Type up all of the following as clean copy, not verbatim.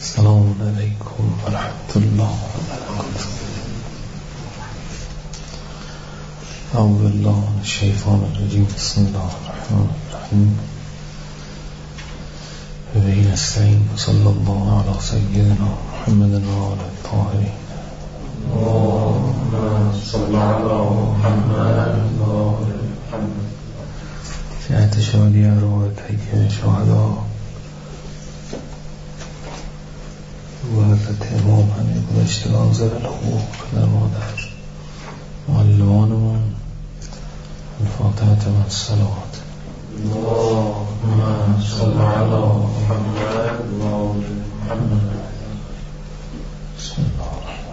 السلام علیکم و رحمت الله و برکاته. اعوذ بالله من الشیطان الرجیم. بسم الله الرحمن الرحیم. و به نستعین. صلی الله علی سیدنا محمد و آل الطاهرین. اللهم صل علی محمد و آل محمد. جهت شادی ارواح طیبین شهدا و حضرت امام همه گذشتگان زر الحقوق، پدر مادر، معلمانمون، الفاتحة و الصلوات. اللهم صل علی محمد و آل محمد. بسم الله.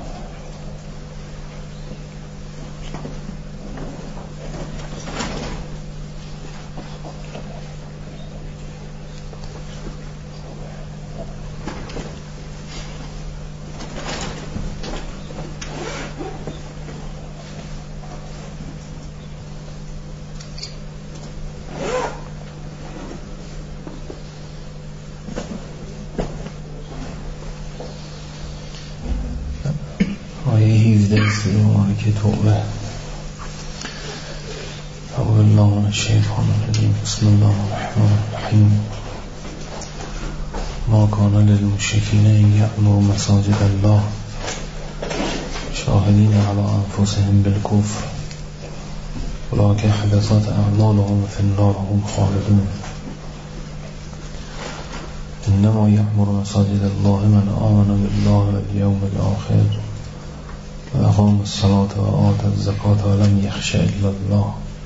آیه 17 که توبه. اعوذ بالله من الشیطان الرجیم. بسم الله الرحمن الرحیم. ما کان للمشرکین ان یأمروا مساجد الله شاهدین علی انفسهم بالکفر ولکن حبطت اعمالهم فی النار هم خالدون. انما یأمر مساجد الله من آمن بالله والیوم الاخر و اقام الصلاة و آت الزکاة و لم یخش الا الله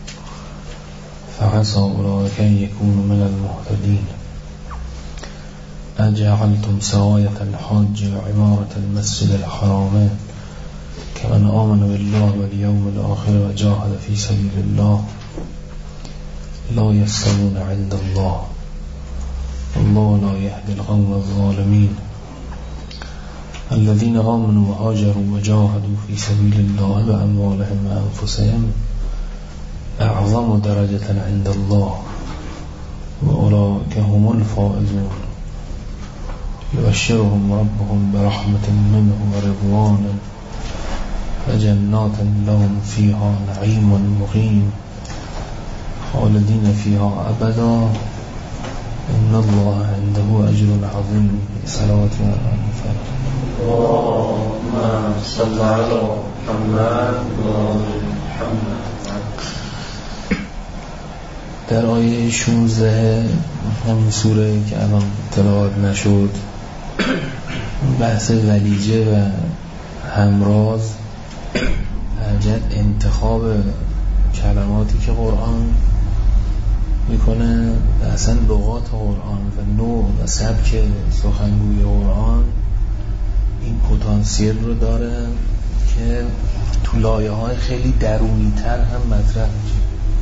فعسى اولئک ان یکونوا من المهتدین. اجعلتم سقایة الحاج و عمارة المسجد الحرام كمن آمن بالله والیوم الاخر و جاهد فی سبیل الله لا یستوون عند الله والله لا يهدي القوم الظالمين. الذين آمنوا وهاجروا وجاهدوا في سبيل الله بأموالهم وأنفسهم أعظم درجة عند الله وأولئك هم الفائزون. يبشرهم ربهم برحمة منه ورضوان وجنات لهم فيها نعيم مقيم خالدين فيها أبدا إن الله عنده أجر عظيم. صلوات الله. اللهم صل على محمد و آل محمد. در آیه 16 همین سوره که الان تلاوت نشد، بحث ولیجه و همراز، حاجت انتخاب کلماتی که قرآن میکنه و اصلا لغات قرآن و نوع و سبک سخنگوی قرآن این پتانسیل رو داره که تو لایه های خیلی درونی تر هم مطرح میشه.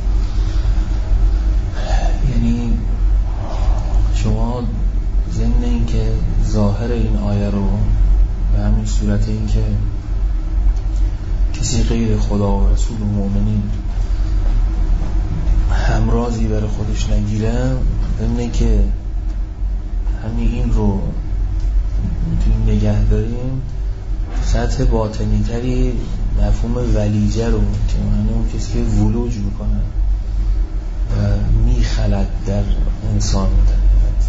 یعنی شما ضمن این که ظاهر این آیه رو به همین صورت این که کسی غیر خدا و رسول و مؤمنین همرازی برای خودش نگیره، ضمن که همین این رو میتونیم نگه داریم، سطح باطنی تری مفهوم ولیجه رو که معنی اون کسی که ولوج میکنه و میخلد در انسان طبیعت.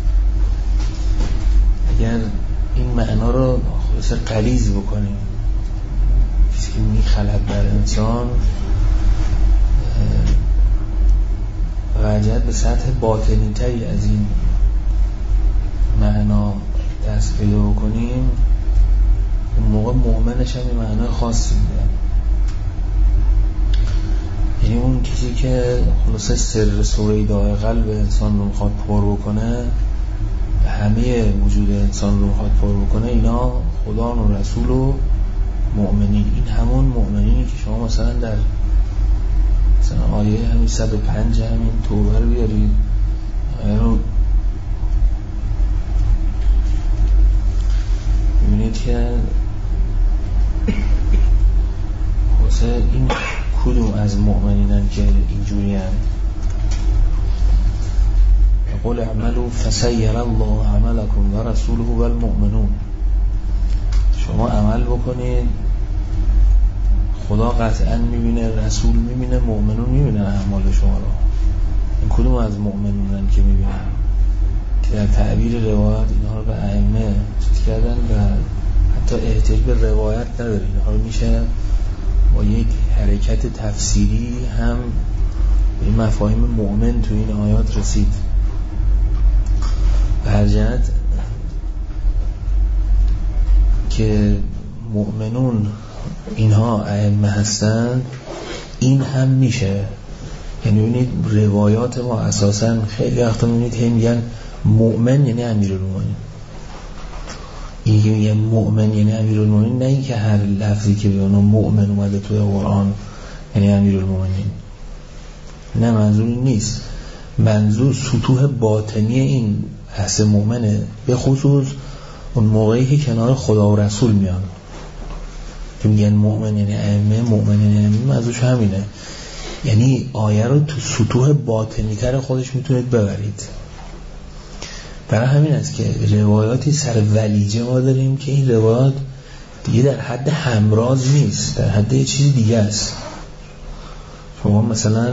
اگر این معنا رو خلاص غلیظ بکنیم، کسی که میخلد در انسان وجد به سطح باطنی تری از این معنا دست پیدا بکنیم، اون موقع مؤمنش هم این معنای خاصی میده. یعنی اون کسی که خلاصه سر سویدای قلب انسان رو میخواد پر بکنه، همه وجود انسان رو میخواد پر بکنه، اینا خدا و رسول و مؤمنین. این همون مؤمنینی که شما مثلا در مثلا آیه همین 105 همین توبه رو بیارید، آیه رو ببینید که واسه این کدوم از مؤمنینن که اینجوری هن. قل اعملوا فسيرى الله عملكم و رسوله و المؤمنون. شما عمل بکنید، خدا قطعا میبینه، رسول میبینه، مؤمنون میبینن اعمال شما را. این کدوم از مؤمنونن که میبینن؟ که در تعبیر روایت اینها رو به ائمه چیز کردن و حتی احتیاج به روایت نداره. اینها رو میشه با یک حرکت تفسیری هم این مفاهیم مؤمن تو این آیات رسید. به هر جهت که مؤمنون اینها ائمه هستن، این هم میشه. یعنی ببینید روایات ما اساسا خیلی وقتا میبینید هم میگن مؤمن یعنی امیرالمومنین. این که میگن مؤمن یعنی امیرالمومنین، نه این که هر لفظی که به اون مؤمن اومده توی قرآن یعنی امیرالمومنین. نه، منظور این نیست. منظور سطوح باطنی این بحث مؤمنه، به خصوص اون موقعی که کنار خدا و رسول میان که میگن مؤمن یعنی ائمه، مؤمن یعنی ائمه، منظورش همینه. یعنی آیه رو تو سطوح باطنی تر خودش میتونید ببرید. برای همین است که روایاتی سر ولیجه ما داریم که این روایات دیگه در حد همراز نیست، در حد یه چیز دیگه است. شما مثلا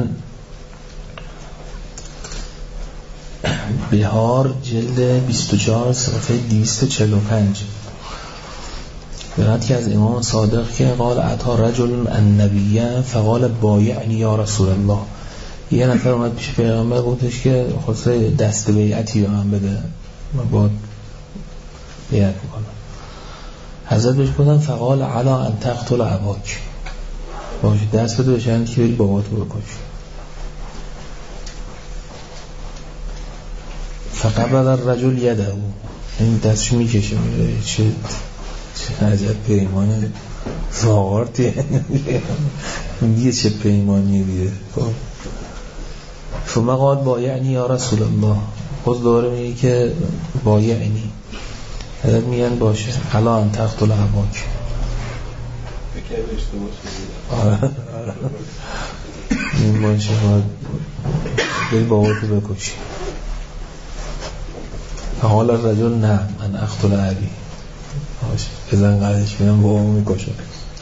بهار جلد 24 صفحه 245 برات که از امام صادق که قال اتی رجل النبی فقال بایعنی یا رسول الله. یه نفر اومد پیش پیغمبر گفتش که خواسته دست بیعتی به من بده، من باید بیعت میکنم. حضرت بهش گفتن فقال علا ان تقتل اباک، باشه دست بده بشن که بری باباتو بکش. فقبل الرجل یده، این دستش میکشه میره. چه عجب پیمانه زاغارتیه. میگه چه پیمانی دیگه. شما قال بایعنی یا رسول الله، خود دوباره میگه که بایعنی. حضرت میگن باشه حالا ان تقتل اباک. این باشه بری باباتو بکشی. حال الرجل نه من اقتل ابی، باشه بزن قدش میرم بابامو میکشم.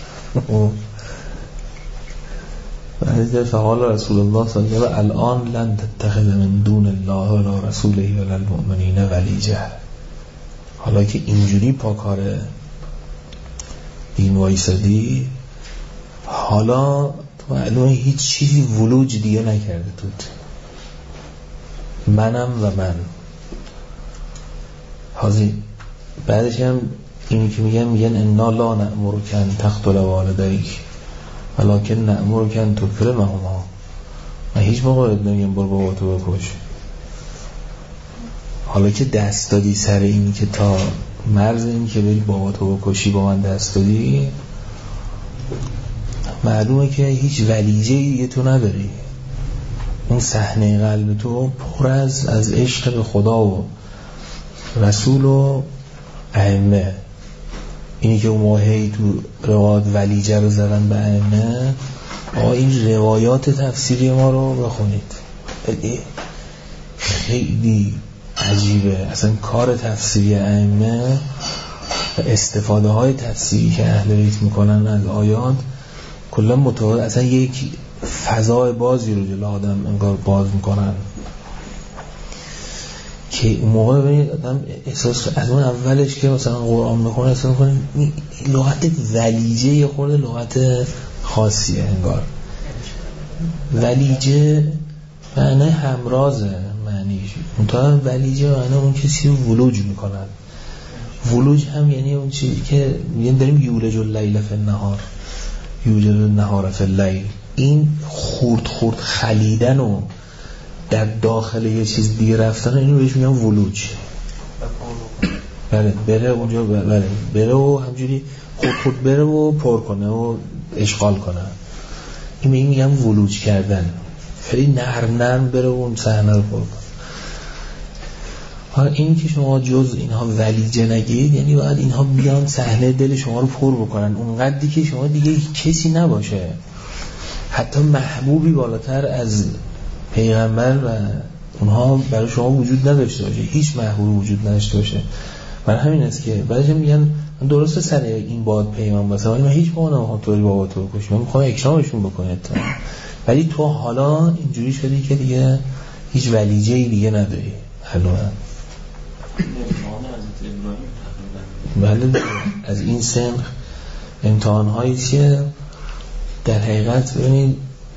بعد فقال رسول الله صلی الله علیه و الان لن تتخذ من دون الله ولا رسوله ولا المؤمنین ولیجه. حالا که اینجوری پاکار دین وایسادی، حالا تو معلومه هیچ چیزی ولوج دیگه نکرده توت، منم و من حاضی. بعدش هم اینی که میگن انا لا نأمرک ان تقتل والدیک ولکن نأمرک ان تکرمهما. من هیچ موقع نمیگم برو باباتو بکش. حالا که دست دادی سر اینی که تا مرز اینی که بری باباتو بکشی با من دست دادی، معلومه که هیچ ولیجه‌ای دیگه تو نداری. اون صحنه قلب تو پر از عشق به خدا و رسول و ائمه. اینی که اون موقعی تو روایات ولیجه رو زدن به ائمه، این روایات تفسیری ما رو بخونید، خیلی عجیبه. اصلا کار تفسیری ائمه و استفاده های تفسیری که اهل بیت میکنن از آیات کلا متفاوت، اصلا یک فضای بازی رو جلو آدم انگار باز میکنن که اون موقع ببینید آدم احساس از اون اولش که مثلا قرآن میخونه احساس میکنه لغت ولیجه یه خورده لغت خاصیه انگار. ولیجه معنی همرازه، معنیش منطقه ولیجه معنی اون کسی رو ولوج میکنن. ولوج هم یعنی اون چیزی که میگن داریم یولج اللیل فی النهار یولج النهار فی اللیل، این خورد خلیدن و در داخل یه چیز دیگه رفتن، اینو بهش میگن ولوج. بله بره اونجا، بله بره و همجوری خود بره و پر کنه و اشغال کنه، این میگن ولوج کردن. خیلی نرم بره و اون صحنه رو پر کنه. حالا این که شما جز اینها ولیجه نگید، یعنی باید اینها بیان صحنه دل شما رو پر بکنن اونقدری که شما دیگه کسی نباشه، حتی محبوبی بالاتر از پیغمبر و اونها برای شما وجود نداشته باشه، هیچ محبوبی وجود نداشته باشه. برای همین است که بعدش میگن درسته سر این باد پیمان باشه، ولی من هیچ موقع نمیخوام طوری بابا تو بکشم، من میخوام اکرامشون بکنید تا. ولی تو حالا اینجوری شدی که دیگه هیچ ولیجه‌ای دیگه نداری. حالا بله از این سن امتحان‌هایی که در حقیقت ببینید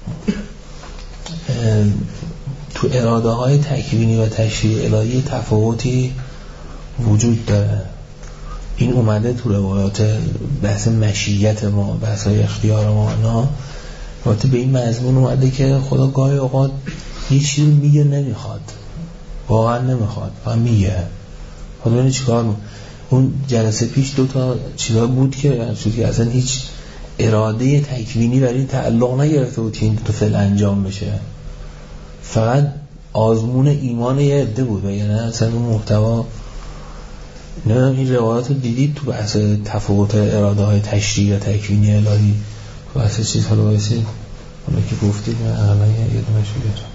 تو اراده‌های تکوینی و تشریع الهی تفاوتی وجود داره. این اومده تو روایات بحث مشیت ما، بحث اختیار ما، نه البته به این مضمون اومده که خدا گاهی اوقات یه چیزی میگه نمیخواد، واقعا نمیخواد و میگه. خدا ببینید چیکار. اون جلسه پیش 2 تا چیزا بود که اصلا هیچ اراده تکوینی برای تعلق نگرفته بود که این 2 تا فعل انجام بشه، فقط آزمون ایمان یه عده بود و یعنی اصلا اون محتوا. نمیدونم این روایات رو دیدید تو بحث تفاوت اراده های تشریعی و تکوینی الهی، بحث چیز حالا بایستید اونه که گفتید من اقلا یه دونه شده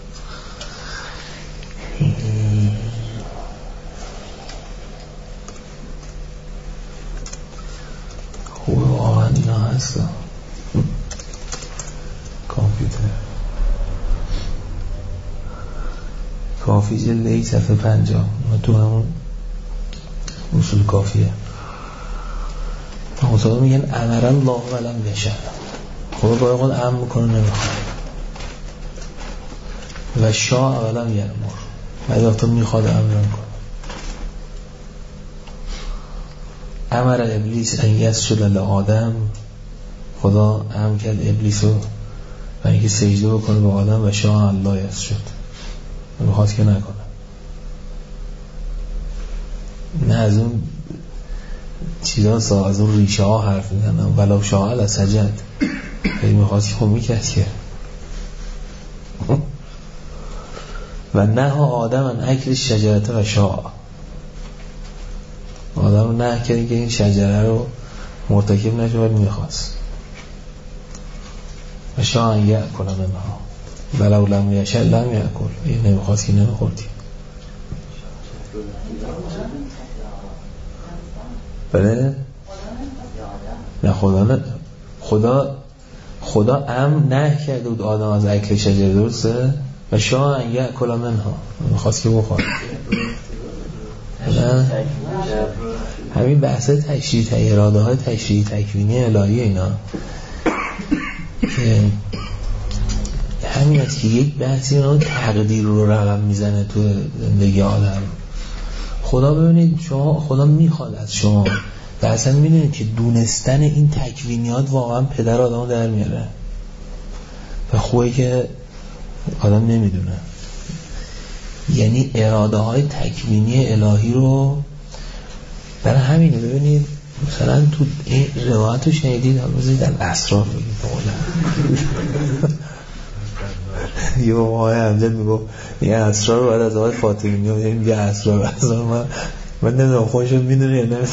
خوبه واقعا اینا هست. کامپیوتر کافی جلدهی صفحه 50 تو همون اصول کافیه. مصابه میگن امر الله ولم یشاء، خدا باید قد امر میکنه نمیخواد و شاء ولم یأمر، باید تو میخواد امر میکنه. امر ابلیس ان یسجد لآدم، خدا امر کرد ابلیس رو برای اینکه سجده بکنه به آدم و شاء الله یسجد، میخواد که نکنه. نه از اون چیزا از اون ریشه ها حرف میزنم، ولو شاء لسجد، خیلی میخواد که خب میکرد که. و نه آدم ان اکل شجرته و شاء، آدم رو نه کردی که این شجره رو مرتکب نشه ولی میخواست. و شاء ان یأکل منها ولو لم یشاء لم یأکل، این نمیخواست که نمیخوردی. بله نه خدا نه کرده بود آدم از اکل شجره، درسته؟ و شاء ان یأکل منها، میخواست که بخوره. همین بحث تشریع اراده های تشریع تکوینی الهی اینا که همین است که یک بحثی اون تقدیر رو رقم میزنه تو زندگی آدم. خدا ببینید شما، خدا میخواد از شما و اصلا میدونید که دونستن این تکوینیات واقعا پدر آدم رو در میاره و خوبه که آدم نمیدونه. یعنی اراده های تکوینی الهی رو برای همینه. ببینید مثلا تو این روایت رو شنیدید، حالا بذارید در اسرار بگید یه آقای امجد میگو این اسرار رو باید از آقای فاطمی میگه اسرار من نمیدونم خودش رو میدونه یا نمیدونه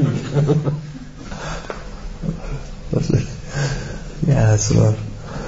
این اسرار.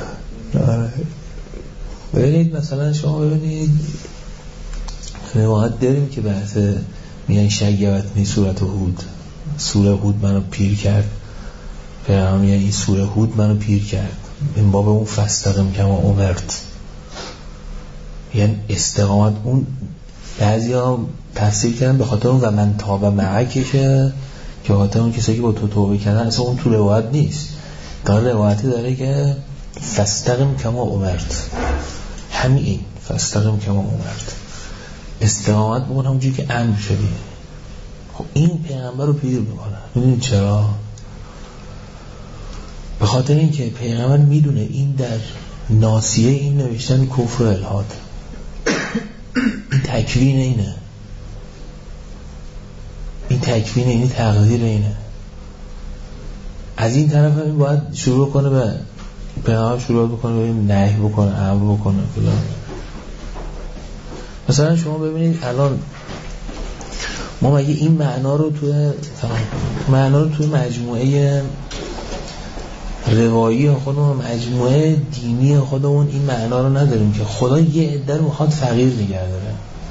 ببینید مثلا شما ببینید روایت داریم که بحث میگن شگوتنی صورت هود، سوره هود منو پیر کرد، پیغمبر میگن این سوره هود منو پیر کرد، این باب اون فاستقم کما امرت، یعنی استقامت. اون بعضی ها تفسیر کردن به خاطر اون و من تاب معکه که خاطر اون کسایی که با تو توبه کردن، اصلا اون تو روایت نیست. در روایتی داره که فاستقم کما امرت، همین فاستقم کما امرت، استقامت بکن همونجوری که امر شدی. خب این پیغمبر رو پیر میکنه. میدونید چرا؟ به خاطر اینکه پیغمبر میدونه این در ناسیه این نوشتن کفر و الحاد، این تکوین اینه، این تکوین اینه، تقدیر اینه. از این طرف همین باید شروع کنه به پیغمبر شروع بکنه به نهی بکنه، امر بکنه فلان. مثلا شما ببینید الان ما مگه این معنا رو توی مجموعه روایی خودمون، مجموعه دینی خودمون این معنا رو نداریم که خدا یه عده رو میخواد فقیر نگه داره.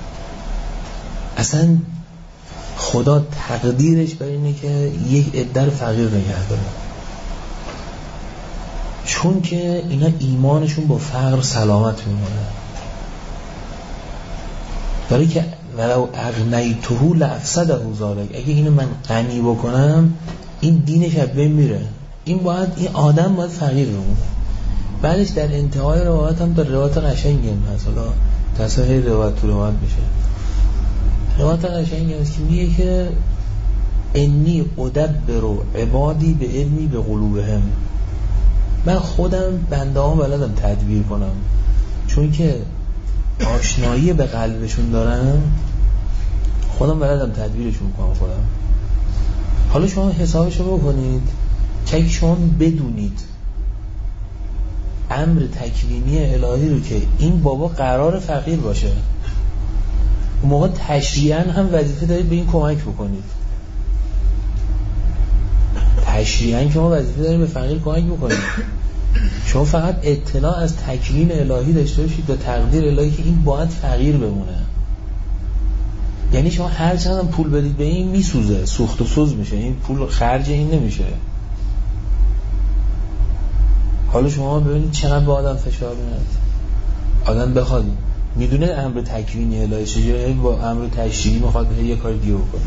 اصلا خدا تقدیرش بر اینه که یک عده رو فقیر نگه داره، چون که اینا ایمانشون با فقر سلامت میمونه. برای که ولو اغنیته لافسده ذلک، اگه اینو من غنی بکنم این دینش از بین میره. این آدم باید فقیر بمونه. بعدش در انتهای روایت هم در روایت قشنگی هست، حالا تصحیح روایت تو روایت میشه. روایت قشنگی هست که میگه که انی ادبر عبادی به علمی به قلوبهم، من خودم بنده ها بلدم تدبیر کنم، چون که آشنایی به قلبشون دارم، خودم بلدم تدبیرشون کنم خودم. حالا شما حسابشو بکنید که شما بدونید امر تکوینی الهی رو که این بابا قرار فقیر باشه، اون موقع تشریعاً هم وظیفه دارید به این کمک بکنید. تشریعاً که ما وظیفه داریم به فقیر کمک بکنید. شما فقط اطلاع از تکوین الهی داشته باشید و تقدیر الهی که این باید فقیر بمونه. یعنی شما هر چقدر پول بدید به این میسوزه، سوخت و سوز میشه، این پول خرج این نمیشه. حالا شما ببینید چقدر به آدم فشار میاد. آدم بخواد میدونه امر تکوینی الهی چجوریه، با امر تشریعی میخواد یه کار دیگه بکنه.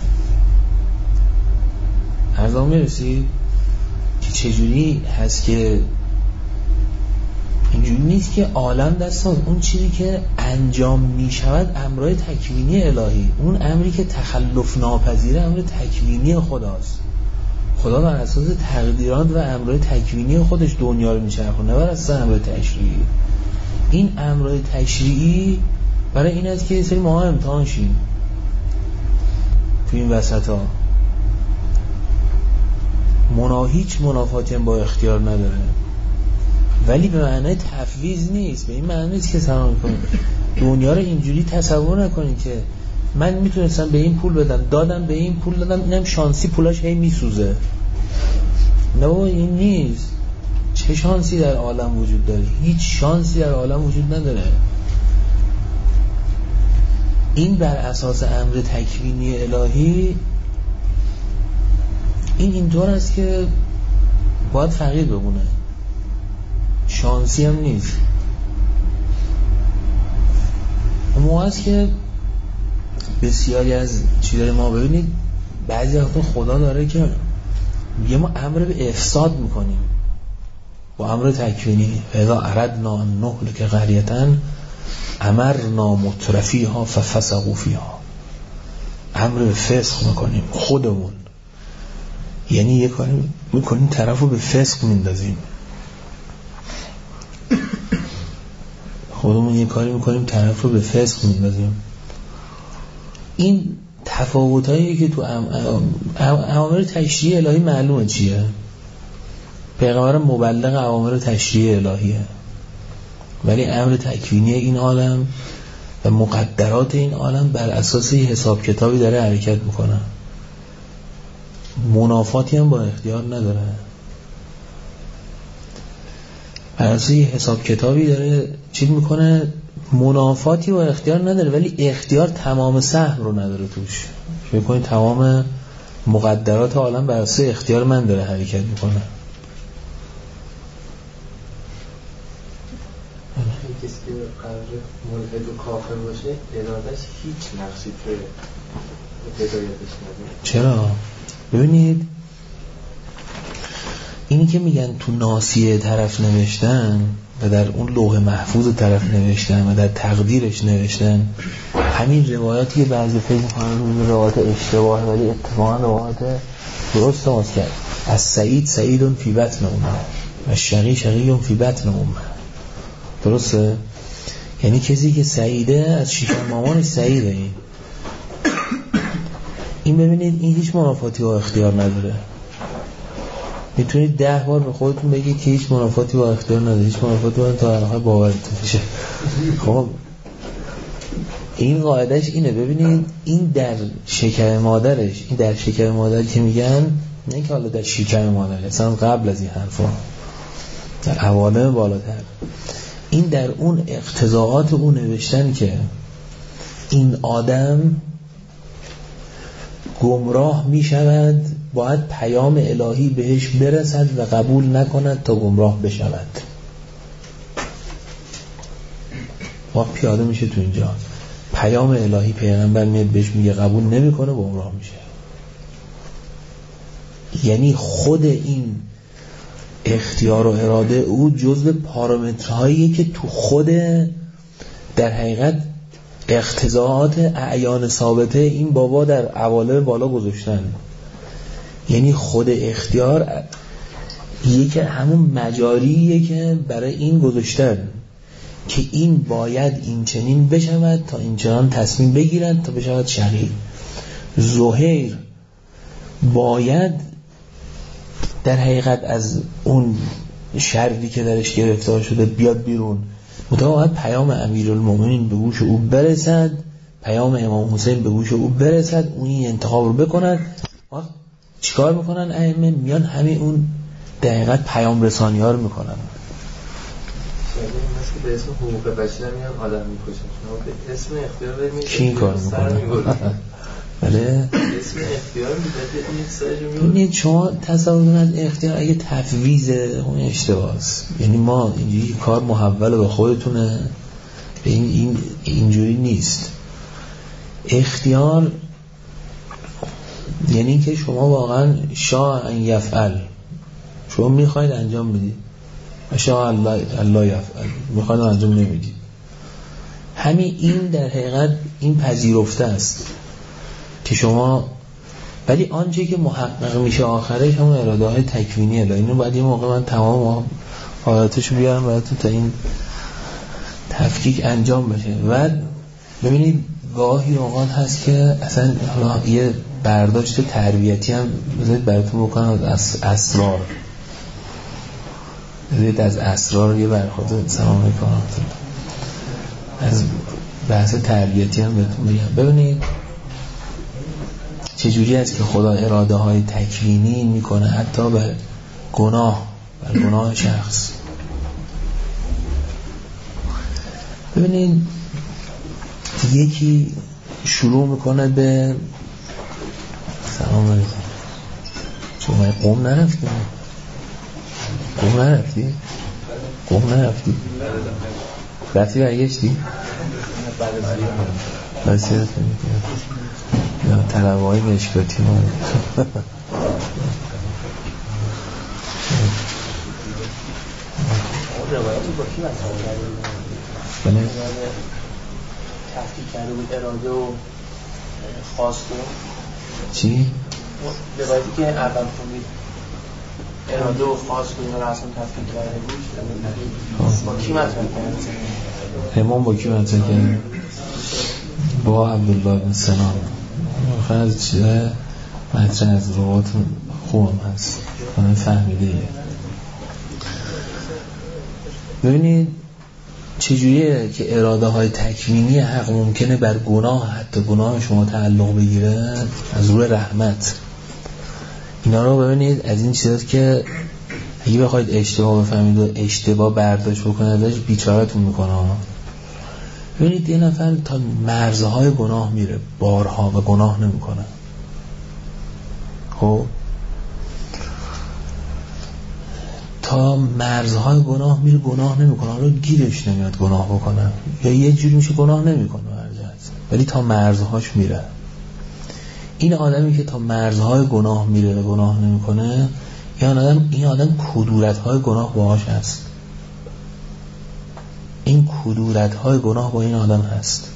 ارزان میرسید که چجوری هست که اینجوری نیست که عالم دست اون چیزی که انجام میشود امرای تکوینی الهی، اون امری که تخلف ناپذیره امر تکوینی خداست. خدا بر اساس تقدیرات و امرای تکوینی خودش دنیا رو میچرخونه، بر اساس امر تشریعی. این امرای تشریعی برای این است که یه سری ما امتحان شیم تو این وسط ها. هیچ منافاتی هم با اختیار نداره، ولی به معنی تفویض نیست. به این معنی نیست که سلام کنید دنیا رو اینجوری تصور نکنید که من میتونستم به این پول بدم، دادم به این پول دادم، اینم شانسی پولاش هی میسوزه. نه بابا این نیست. چه شانسی در عالم وجود داره؟ هیچ شانسی در عالم وجود نداره. این بر اساس امر تکوینی الهی این اینطور است که باید فقیر بمونه، شانسی هم نیست. اون موقع است که بسیاری از چیزای ما ببینید بعضی وقتا خدا داره که یه ما امر به افساد میکنیم با امر تکوینی. اذا اردنا ان نهلك قرية امرنا مترفیها ففسقوا فیها، امر به فسق میکنیم خودمون. یعنی یه کاری میکنیم طرفو به فسق میندازیم، خودمون یه کاری میکنیم طرف رو به فسق میندازیم. این تفاوتایی که تو اوامر تشریع الهی معلومه چیه. پیغمبر مبلغ اوامر تشریع الهیه، ولی امر تکوینی این عالم و مقدرات این عالم بر اساس یه حساب کتابی داره حرکت میکنه. منافاتی هم با اختیار نداره، بر اساس یه حساب کتابی داره چیز میکنه. منافاتی با اختیار نداره، ولی اختیار تمام سهم رو نداره توش. فکر کنید تمام مقدرات عالم بر اساس اختیار من داره حرکت میکنه. کسی که قرار ملحد و کافر باشه ارادش هیچ نقشی توی هدایتش نداره. چرا؟ ببینید اینی که میگن تو ناسیه طرف نوشتن و در اون لوح محفوظ طرف نوشتن و در تقدیرش نوشتن، همین روایاتی که بعضی فکر می‌کنن روایات اشتباه ولی اتفاقا روایات درست است که از سعید فی بطن امه و شقی فی بطن امه. درسته؟ یعنی کسی که سعیده از شکم مامانش سعیده. این ببینید این هیچ منافاتی با اختیار نداره. میتونید 10 بار به خودتون بگید که هیچ منافاتی با اختیار نداره، هیچ منافاتی با تا آخر باورتون میشه. خب این قاعدش اینه. ببینید این در شکم مادرش، این در شکم مادر که میگن، نه که حالا در شکم مادر، اصلا قبل از این حرفا در عوالم بالاتر. این در اون اقتضاعات اون نوشتن که این آدم گمراه می شود، باید پیام الهی بهش برسد و قبول نکند تا گمراه بشود. ما پیاده میشه تو اینجا، پیام الهی پیغمبر میاد بهش میگه قبول نمیکنه، گمراه میشه. یعنی خود این اختیار و اراده او جزو پارامترهاییه که تو خود در حقیقت اقتضاعات اعیان ثابته این بابا در عوالم بالا گذاشتن. یعنی خود اختیار یکی همون مجاریه که برای این گذاشتن که این باید این چنین بشود تا این چنان تصمیم بگیرند تا بشود شقی. زهیر باید در حقیقت از اون شرطی که درش گرفتار شده بیاد بیرون، باید پیام امیرالمومنین به گوش او برسد، پیام امام حسین به گوش او برسد، اون این انتخاب رو بکند. چیکار میکنن ائمه؟ میان همین اون در حقیقت پیام رسانی ها رو میکنن. مثل به اسم حقوق بشر میان آدم میکشن، شما به اسم اختیار برمید کی این کار میکنه؟ بله اسم اختیار میدید شما تصور از اختیار اگه تفویض اون اشتباهست. یعنی ما اینجوری کار محول به خودتونه، این اینجوری نیست. اختیار یعنی که شما واقعا شاء ان یفعل، شما میخواید انجام بدید، شاء الله یفعل، میخواید انجام نمیدید. همین این در حقیقت این پذیرفته است که شما، ولی آنچه که محقق میشه آخرش همون اراده های تکوینی الهی. اینو بعد یه موقع من تمام حالاتشو بیارم براتون تا این تفکیک انجام بشه. و ببینید گاهی اوقات هست که اصلا یه برداشت تربیتی هم بذارید براتون بکنم از اسرار، بذارید از اسرار یه برخورد سلام علیکم از بحث تربیتی هم بهتون بگم. ببینید چجوری است که خدا اراده های تکوینی میکنه حتی به گناه، بر گناه شخص. ببینید یکی شروع میکنه به سلام علیکم، شما قوم نرفتی؟ قوم نرفتی؟ قوم نرفتی؟ رفتی برگشتی؟ بسیار یا طلبه های مشکاتی ما روایتی با کی مطرح بله تفکیک کرده بود اراده و خواست و چی؟ روایتی که اول خوندید اراده و خواست و اینا رو اصلا تفکیک کرده بود با کی مطرح کرده؟ امام با کی مطرح کرده؟ با عبدالله بن سنان. از چیزه مطرح از روات خوبم هست من فهمیده. ببینید چجوریه که اراده های تکوینی حق ممکنه بر گناه، حتی گناه شما تعلق بگیره از روی رحمت. اینا رو ببینید از این چیزاست که اگه بخواید اشتباه بفهمید و اشتباه برداشت بکنید ازش بیچارتون میکنه. ببینید یه نفر تا مرزهای گناه میره بارها و گناه نمیکنه. خب تا مرزهای گناه میره گناه نمیکنه، حالا گیرش نمیاد گناه بکنه یا یه جوری میشه گناه نمیکنه ولی تا مرزهاش میره. این آدمی که تا مرزهای گناه میره و گناه نمیکنه، این آدم کدورت‌های گناه باهاش هست. این کدورت‌های گناه با این آدم هست.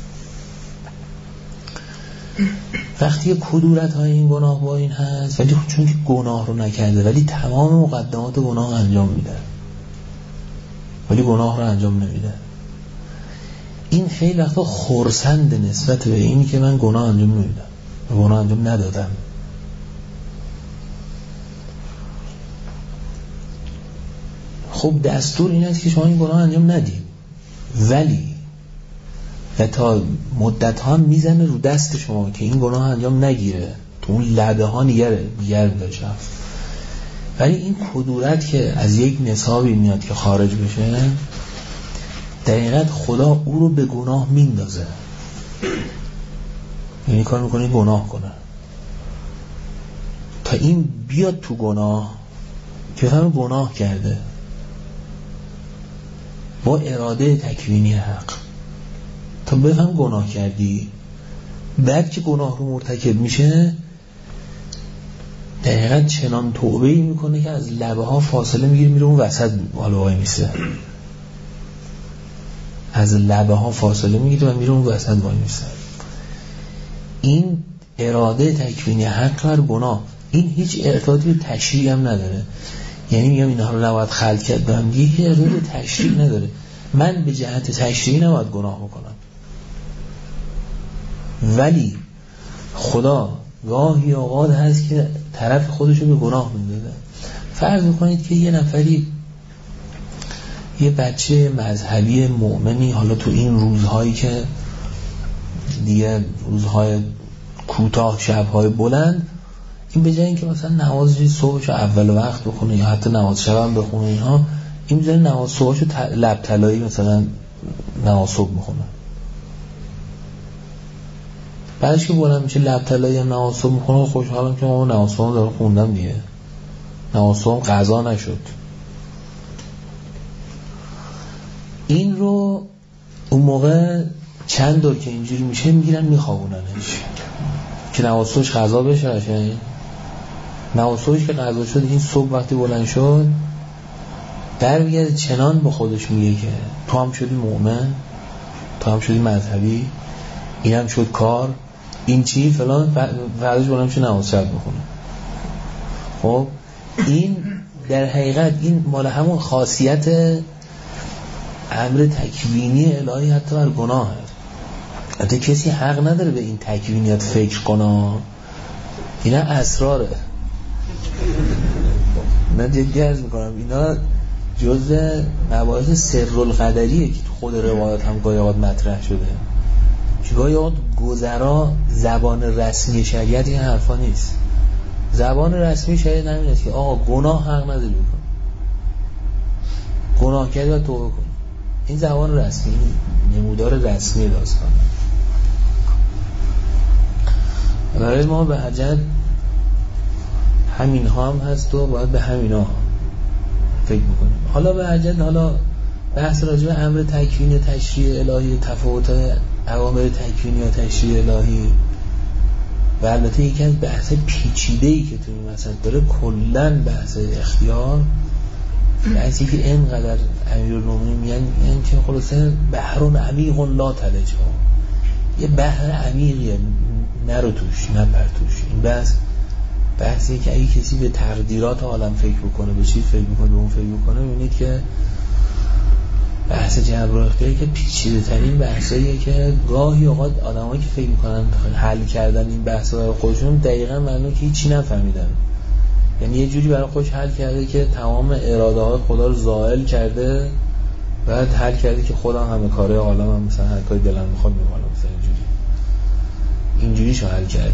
وقتی کدورت‌های این گناه با این هست، ولی چون که گناه رو نکرده ولی تمام مقدمات گناه انجام میده ولی گناه رو انجام نمیده، این خیلی وقتا خرسند نسبت به اینی که من گناه انجام نمیدم و گناه انجام ندادم. خب دستور این است که شما این گناه انجام ندید، ولی و تا مدت ها میزنه رو دست شما که این گناه انجام نگیره، تو اون لبه ها نگر میداره شخص ولی این کدورت که از یک نصابی میاد که خارج بشه، دقیقاً خدا او رو به گناه میندازه، یعنی کار میکنه گناه کنه تا این بیاد تو گناه که هم گناه کرده با اراده تکوینی حق، تا بفهم گناه کردی. بعد که گناه رو مرتکب میشه دقیقاً چنان توبه‌ای میکنه که از لبه ها فاصله میگیره، میره اون وسط بالا وای میسه، از لبه ها فاصله میگیره و میره اون وسط وای میسه. این اراده تکوینی حق بر گناه، این هیچ ارتباطی به تشریع هم نداره. یعنی میگم اینها رو نباید خلط کرد به هم دیگه، هیچ ارتباطی به تشریع نداره. من به جهت تشریعی نباید گناه بکنم، ولی خدا گاهی اوقات هست که طرف خودشو به گناه میندازه. فرض میکنید که یه نفری، یه بچه مذهبی مؤمنی، حالا تو این روزهایی که دیگه روزهای کوتاه شبهای بلند، این به جای اینکه مثلا نماز صبحشو اول وقت بخونه یا حتی نماز شب هم بخونه اینها، این میذاره نماز صبحشو لب طلایی مثلا نماز صبح میخونه. بعدش که بلند میشه لب طلایی هم نماز صبح میخونه، خوشحالم که ما نماز صبح دارم خوندم دیگه، نماز صبح قضا نشد. این رو اون موقع چند دور که اینجوری میشه میگیرن میخوابوننش که نماز صبحش قضا بشه. نماز صبحش که قضا شد، این صبح وقتی بلند شد در میگرده چنان با خودش میگه که تو هم شدی مؤمن، تو هم شدی مذهبی، این هم شد کار، این چی فلان. فرداش بلند میشه نماز شب بخونه. خب این در حقیقت این مال همون خاصیت امر تکوینی الهی حتی بر گناه هست. حتی کسی حق نداره به این تکوینیات فکر کنه، اینا اسراره. من جدی عرض میکنم اینا جزء مباحث سرالقدریه که تو خود روایات هم گاهی اوقات مطرح شده، که گاهی اوقات گذرا زبان رسمی شریعت این حرفا نیست. زبان رسمی شریعت همین است که آقا گناه حق نداری بکن، گناه کردی و توبه کن. این زبان رسمی، نمودار رسمی داستان. برای ما به حجت همین ها هم هست و باید به همین ها فکر بکنیم. حالا به حجت، حالا بحث راجع به امر تکوینی تشریع الهی، تفاوت اوامر تکوینی و تشریع الهی، و البته یکی از بحث پیچیده‌ای که تو این مسئله داره کلاً بحث اختیار، بحثی که اینقدر امیرالمومنین میگن که خلاصه بحر عمیق لا تلجه، یه بحر عمیقیه، نرو توش نپر توش. این بحثی که اگه کسی به تقدیرات عالم فکر بکنه، به چی فکر بکنه، به اون فکر بکنه، میبینید که بحث جبر و اختیاری که پیچیده ترین بحثاییه که گاهی اوقات آدمایی که فکر میکنن حل کردن این بحثا برای خودشون دقیقاً معلومه که هیچی نفهمیدن. یعنی یه جوری برای خودش حل کرده که تمام اراده های خدا رو زائل کرده، بعد حل کرده که خدا همه کاره عالم هم مثلا هر کاری دلم میخواد میکنه، مثلا اینجوریشو حل کرده.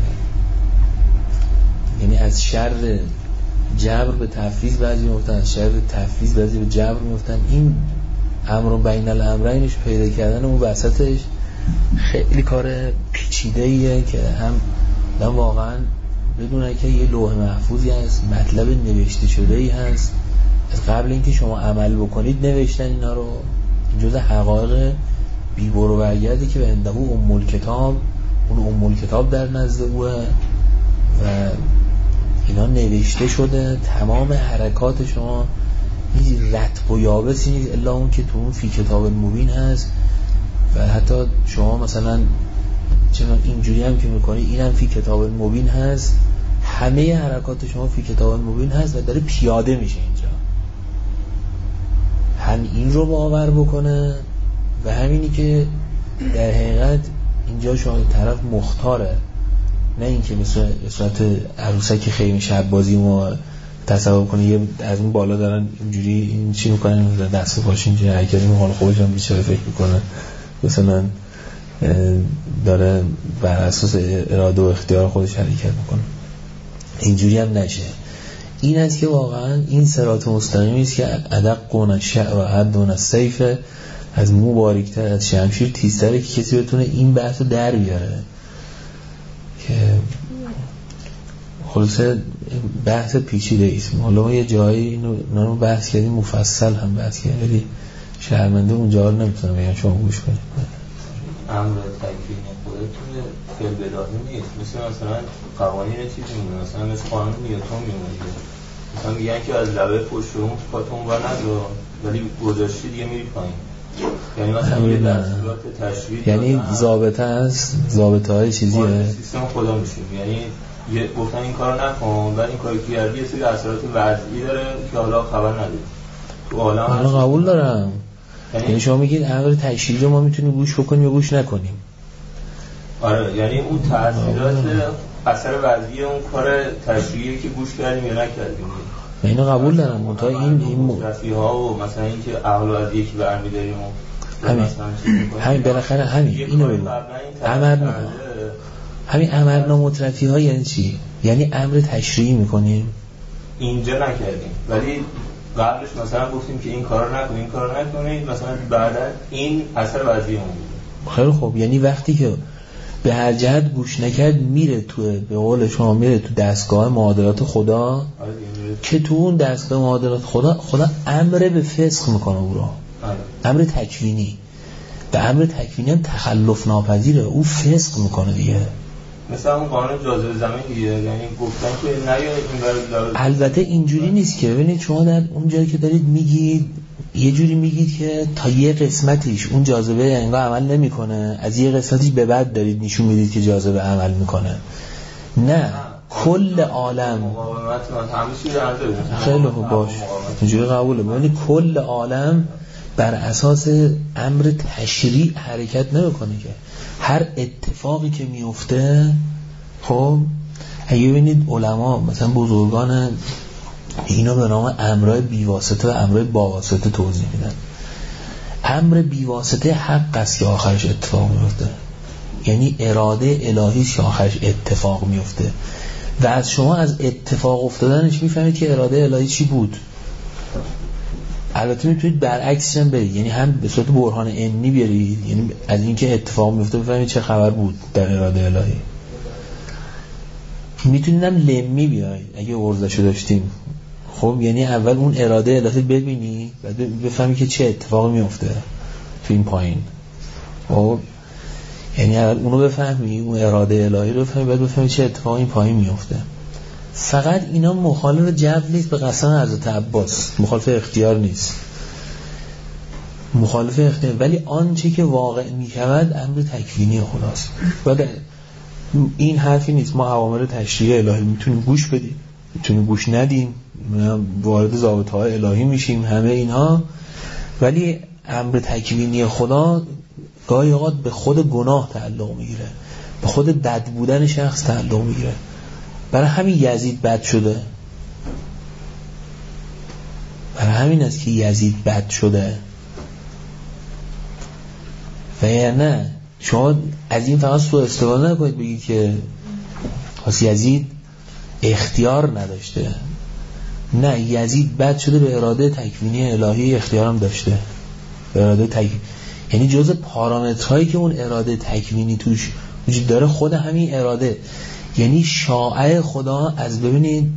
یعنی از شر جبر به تفویض بعضی میفتن، از شر تفویض بعضی به جبر میفتن. این امر بین الامرینش پیدا کردن اون وسطش خیلی کار پیچیده‌ایه که هم واقعا بدونه که یه لوح محفوظی هست، مطلب نوشته شده‌ای هست، از قبل اینکه شما عمل بکنید نوشتن اینا رو. جز حقایق بی برو برگردی که به اندهو ام کتاب، اون ام کتاب در نزد اوه و اینا نوشته شده. تمام حرکات شما هیچ رتب و یابسی نیست الا اون که تو اون فی کتاب مبین هست. و حتی شما مثلا چون اینجوری هم که میکنی اینم فی کتاب مبین هست، همه حرکات شما فی کتاب مبین هست و داره پیاده میشه اینجا. هم این رو باور بکنه و همینی که در حقیقت اینجا شما طرف مختاره، نه اینکه مثل صورت عروسک خیمه شب بازی ما تصور کنه یه از اون بالا دارن اینجوری این چی میکنن، دست پاش اینجوری حرکت میکنه، خودش هم بیچاره فکر میکنه مثلا داره بر اساس اراده و اختیار خودش حرکت میکنه. اینجوری هم نشه. این است که واقعا این صراط مستقیمی است که ادق الشعر و حد السیف، از مو باریک‌تر از شمشیر تیزتره، که کسی بتونه این بحث رو در بیاره. که خلاصه بحث پیچیده است. حالا ما یه جایی اینو بحث کردیم، مفصل هم بحث کردیم، ولی شرمنده اونجا رو نمیتونم بگم، شما گوش کنید. امر تکوین خودتون فعل بداهی نیست، مثلا قوانین چیزی میمونه، مثل قانون نیوتن میمونه، مثلا میگن که از لبه پشت اون پاتون و نداره ولی گذاشتی دیگه میری پایین. یعنی مثلا یه دستورات تشریع، یعنی ضابطه است، ضابطه های چیزیه سیستم خدا میشیم. یعنی گفتن این کارو نکن و این کاری که کردی یه سری اثرات وضعی داره که حالا خبر نداری تو عالم. حالا قبول دارم، یعنی شما میگید امر تشریعی ما میتونیم گوش بکنیم یا گوش نکنیم. آره، یعنی اون تاثیرات اثر وضعی اون کار تشریعی که گوش کردیم یا نکردیم اینو قبول دارم. منتها این مصرفی‌ها و مثلا اینکه عقل از یکی برمی‌داریم همین بالاخره همین اینو بگو. همین امرنا مترفی‌ها یعنی چی؟ یعنی امر تشریعی میکنیم اینجا نکردیم ولی قبلش مثلا گفتیم که این کارو نکنید، این کارو نکنید، مثلا بعدا این اثر وضعی اون بود. خیلی خوب، یعنی وقتی که به هر جهت گوش نکرد میره تو، به قول شما میره تو دستگاه معادلات خدا، که تو اون دستگاه معادلات خدا امر به فسق میکنه او را. امر تکوینی، به امر تکوینی هم تخلف ناپذیره، او فسق میکنه دیگه. مثلا اون قانون جاذبه زمین دیگه، یعنی گفتن که نیاید این برای البته اینجوری نیست که ببینید شما در اون جایی که دارید میگید یه جوری میگید که تا یه قسمتیش اون جاذبه انگار عمل نمیکنه، از یه قسمتیش به بعد دارید نشون میدید که جاذبه عمل میکنه. نه، کل عالم خیلی خوب باش، اینجوری قبوله. ببینید کل عالم بر اساس امر تشریع حرکت نمیکنه، که هر اتفاقی که میفته، خب اگه ببینید علما مثلا بزرگان اینا به نام امرای بیواسطه و امرای باواسطه توضیح میدن. امر بیواسطه حق است که آخرش اتفاق میفته، یعنی اراده الهی که آخرش اتفاق میفته، و از شما از اتفاق افتادنش میفهمید که اراده الهی چی بود. البته میتونید برعکسش هم برید، یعنی هم به صورت برهان علمی بیارید، یعنی از اینکه اتفاق میفته بفهمید چه خبر بود در اراده الهی. میتونید هم لمی بیارید اگه ارزشو داشتیم، خب یعنی اول اون اراده الهی ببینی بعد بفهمی که چه اتفاقی میفته تو این پایین. خب یعنی اول اونو بفهمی، اون اراده الهی رو بفهمی، بعد بفهمی چه اتفاقی این پایین میفته. فقط اینا مخالف جو نیست به قسم حضرت عباس، مخالف اختیار نیست، مخالف اختیار، ولی آنچه که واقع میشود امر تکوینی خداست. بعد این حرفی نیست ما اوامر تشریع الهی میتونیم گوش بدیم، میتونیم گوش ندیم، وارد ضابطه‌های الهی میشیم، همه اینها، ولی امر تکوینی خدا گاهی اوقات به خود گناه تعلق میگیره، به خود بد بودن شخص تعلق میگیره. برای همین یزید بد شده، برای همین است که یزید بد شده. و یا نه شما از این فقط سوء استفاده نکنید بگید که پس یزید اختیار نداشته. نه، یزید بد شده به اراده تکوینی الهی، اختیارم داشته به اراده یعنی جزء پارامترهایی که اون اراده تکوینی توش وجود داره خود همین اراده، یعنی شائع خدا. از ببینید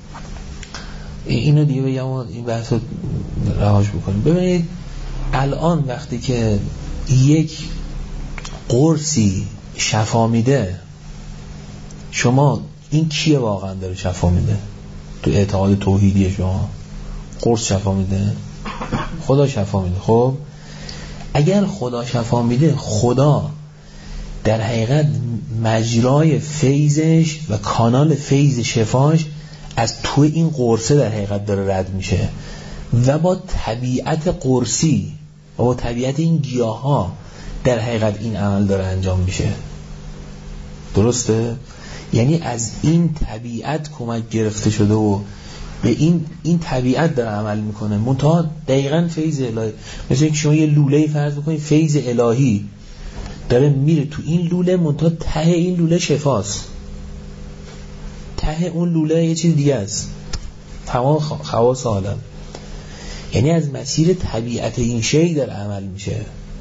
اینو دیگه بگم این بحث رو رهاش بکنیم. ببینید الان وقتی که یک قرصی شفا میده، شما این کیه واقعا داره شفا میده؟ تو اعتقاد توحیدی شما قرص شفا میده؟ خدا شفا میده. خب اگر خدا شفا میده، خدا در حقیقت مجرای فیضش و کانال فیض شفاش از تو این قرصه در حقیقت داره رد میشه و با طبیعت قرصی و با طبیعت این گیاه ها در حقیقت این عمل داره انجام میشه. درسته؟ یعنی از این طبیعت کمک گرفته شده و به این طبیعت داره عمل میکنه. منتها دقیقاً فیض الهی، مثل اینکه شما یه لوله فرض بکنید فیض الهی داره میره تو این لوله، منتها ته این لوله شفاست، ته اون لوله یه چیز دیگه است. تمام خواص عالم، یعنی از مسیر طبیعت این شی در عمل میشه.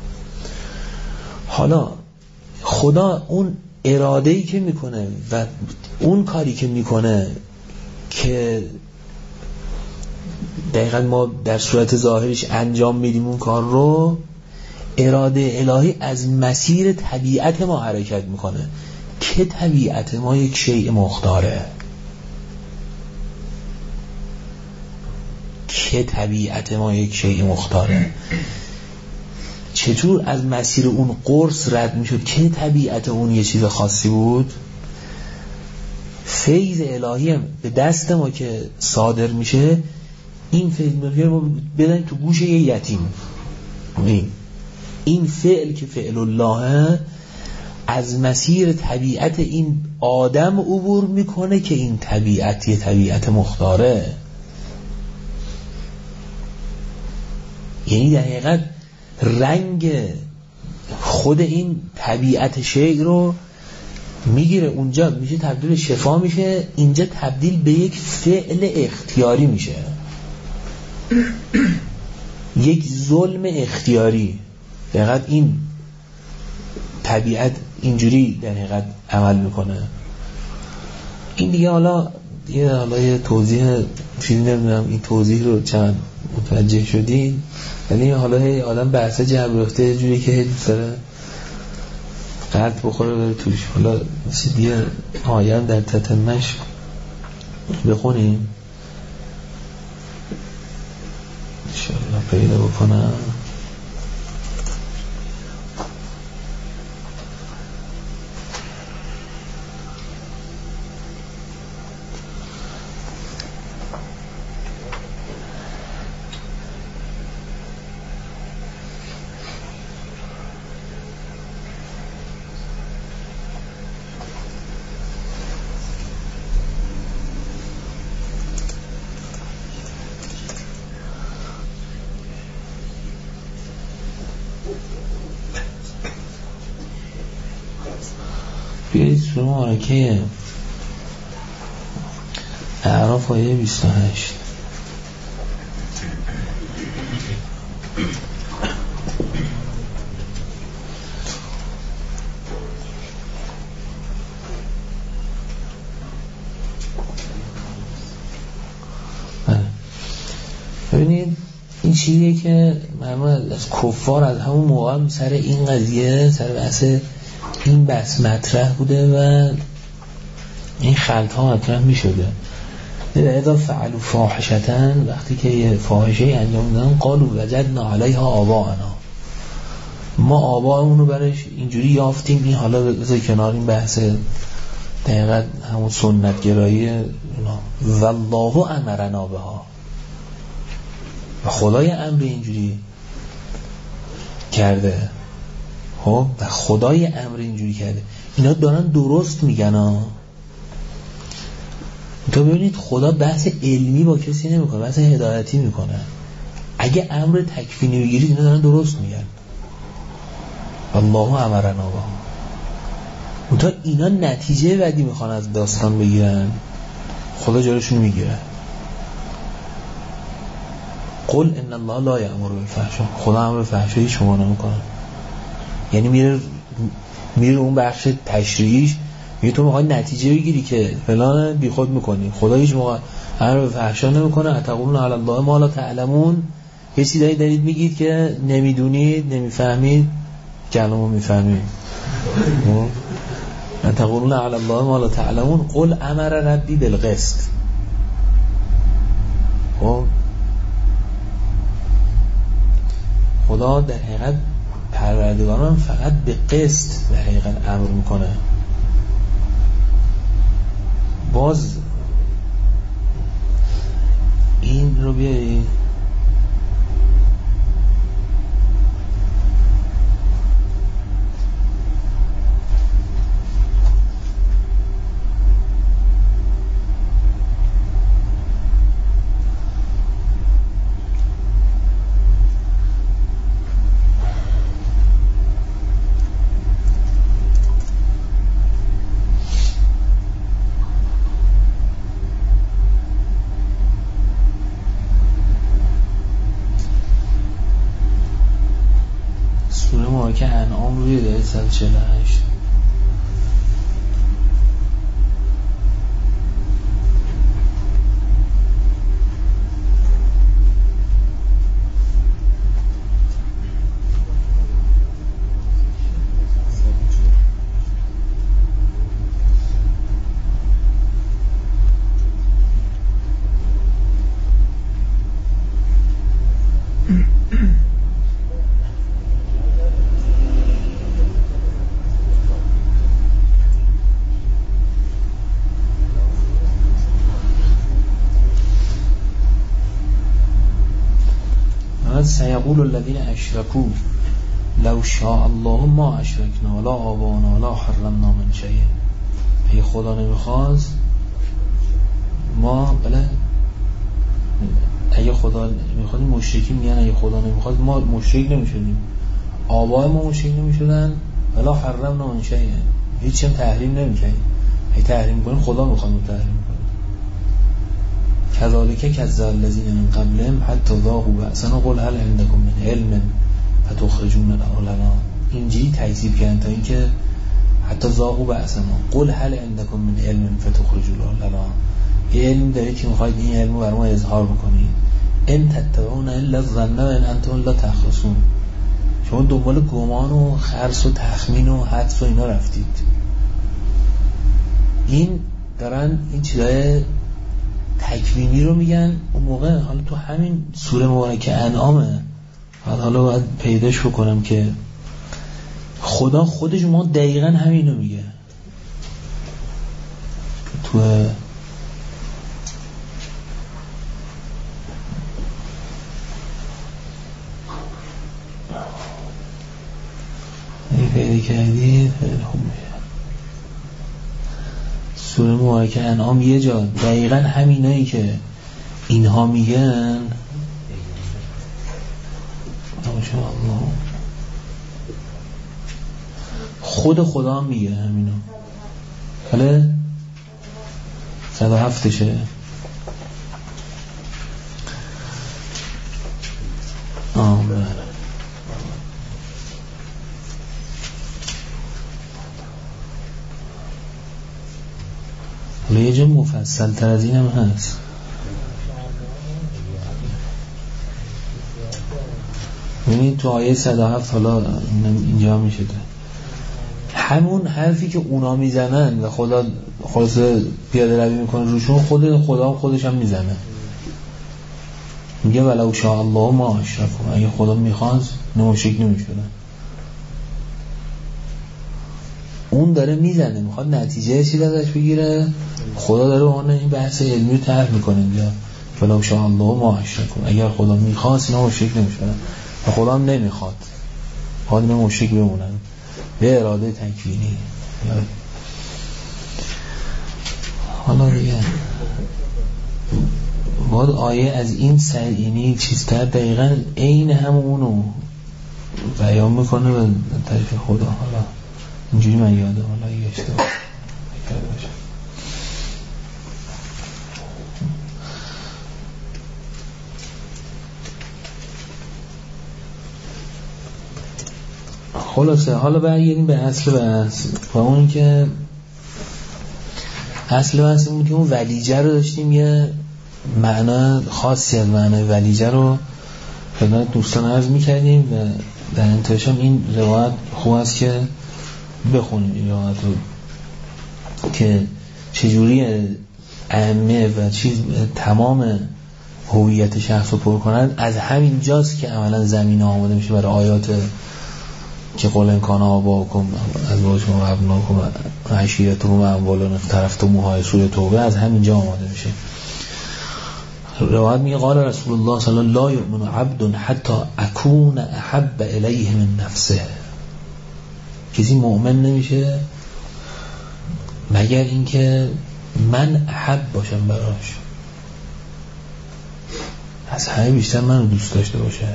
حالا خدا اون اراده‌ای که میکنه و اون کاری که میکنه که دقیقا ما در صورت ظاهرش انجام میدیم اون کار رو، اراده الهی از مسیر طبیعت ما حرکت میکنه که طبیعت ما یک شیء مختاره، که طبیعت ما یک شیء مختاره. چطور از مسیر اون قرص رد میشد که طبیعت اون یه چیز خاصی بود؟ فیض الهی هم به دست ما که صادر میشه، این فیض الهی ما بدن تو گوش یه یتیم. این فعل که فعل الله از مسیر طبیعت این آدم عبور میکنه که این طبیعت یه طبیعت مختاره. یعنی در حقیقت رنگ خود این طبیعت شیء رو میگیره، اونجا میشه تبدیل شفا میشه، اینجا تبدیل به یک فعل اختیاری میشه، یک ظلم اختیاری. در حقیقت این طبیعت اینجوری در حقیقت عمل میکنه. این دیگه حالا یه توضیح چیزی نمیدونم این توضیح رو چند متوجه شدین، ولی حالا آدم بحثه جبر رفته جوری که دوست داره قلط بخوره بره توش. حالا دیگه آیه در تتمش بخونیم انشاءالله پیدا بکنم. بیایید سوره مبارکه اعراف آیه 28. ببینید این چیزیه که معمول از کفار از همون موقع سر این قضیه، سر بحث این بحث مطرح بوده و این خلط ها مطرح می شده. اذا فعلوا فاحشة، وقتی که یه فاحشه انجام دادن، قالوا وجدنا علیها آباءنا، ما آباءمون رو برش اینجوری یافتیم. این حالا بذار کنار این بحث دقیقا همون سنت گرایی والله امرنا بها، و خدای امر اینجوری کرده. خب و خدای امر اینجوری کرده. اینا دارن درست میگن ها. تو ببینید خدا بحث علمی با کسی نمیکنه، بحث هدایتی میکنه. اگه امر تکوینی بگیرید اینا دارن درست میگن. الله امرنا با تا اینا نتیجه بعدی میخوان از داستان بگیرن، خدا جلوشون میگیره. قل ان الله لا یأمر بالفحشاء، خدا امر فحشایی شما نمیکنه. یعنی میره اون بخش تشریعیش، میگه تو میخوای نتیجه بگیری که فلان بی خود میکنی. خدا هیچ موقع امر به فحشا نمیکنه. اتقولون علی الله ما لا تعلمون، یه چیزایی دارید میگید که نمیدونید، نمیفهمید، کلامو میفهمید. اتقولون علی الله ما لا تعلمون قل امر ربی بالقسط. خدا در حقیقت پروردگاران فقط به قسط در حقیقت امر میکنه. باز این رو بیایی مبارکه انعام روی آیه 148. سيقول الذين اشركوا لو شاء الله ما اشركنا ولا آباؤنا ولا حرمنا من شيء. اگه خدا نمیخواست ما اگه خدا نمیخواست مشرکین میگن اگه خدا نمیخواست ما مشرک نمیشدیم، آبای ما مشرک نمیشدن، ولا حرمنا من شيء، هیچ چیز تحریم نمیکنیم. اگه تحریم کنیم خدا میخواد تحریم کنه. كذلك كذب الذين من قبلهم حتى ذاقوا بأسنا قل هل عندكم من علم فتخرجون لنا. اینجوری تکذیب کردن تا اینکه حتی ذاقوا بأسنا قل هل عندكم من علم فتخرجون لنا. یه علم دارید که میخواید این علم رو برای ما اظهار بکنید. ان تتبعون الا الظن و ان انتم لا تخرصون. شما دنبال گمان و خرص و تخمین و حدس و اینا رفتید. این دارن این چیزای تکوینی رو میگن اون موقع. حالا تو همین سوره مبارکه انعامه، حالا باید پیداش بکنم که خدا خودش ما دقیقا همین رو میگه. تو این پیدا کردید سوره مبارکه انعام یه جا دقیقا همینایی که اینها میگن خود خدا میگه همینو. بله 107شه. بله حالا یه جا مفصل تر از این هم هست. ببینید تو آیه 107 حالا اینجا میشه همون حرفی که اونا میزنن و خدا خلاصه پیاده روی میکنه روشون، خدا خودش هم میزنه. میگه ولو شاء الله ما اشرکوا. اگه خدا میخواست مشرک نمیشدن. اون داره میزنه، میخواد نتیجه چی ازش بگیره. خدا داره اون این بحث علمی رو طرح میکنه اینجا. ولو شاء الله ما اشرکوا. اگر خدا میخواست اینا مشرک نمیشدن و خدا هم نمیخواد، خواهد اینا مشرک بمونن به اراده تکوینی. حالا دیگه باید آیه از این سرینی چیزتر دقیقا عین همونو بیان میکنه به طریق خدا. حالا اینجوری من یاده، حالا یه اشتباه کرده باشم. خلاصه حالا برگردیم به اصل بحث و اون که اصل بحث این بود که اون ولیجه رو داشتیم، یه معنا خاصی از معنای ولیجه رو خدمت دوستان عرض می‌کردیم و در انتهاش هم این روایت خوب است که بخونیم این روایت رو که چجوری ائمه و تمام هویت شخص رو پر کنن. از همین جاست که عملا زمین آماده میشه برای آیات که قل ان کان آباؤکم ازواجکم و ابناؤکم و عشیرتکم و اموال اقترفتموها، سوره توبه از همینجا آماده میشه. روایت میگه قال رسول الله صلی الله علیه و آله لا یؤمن عبد حتی اکون احب الیه من نفسه. کسی مؤمن نمیشه مگر اینکه من احب باشم براش، از همه بیشتر منو دوست داشته باشه.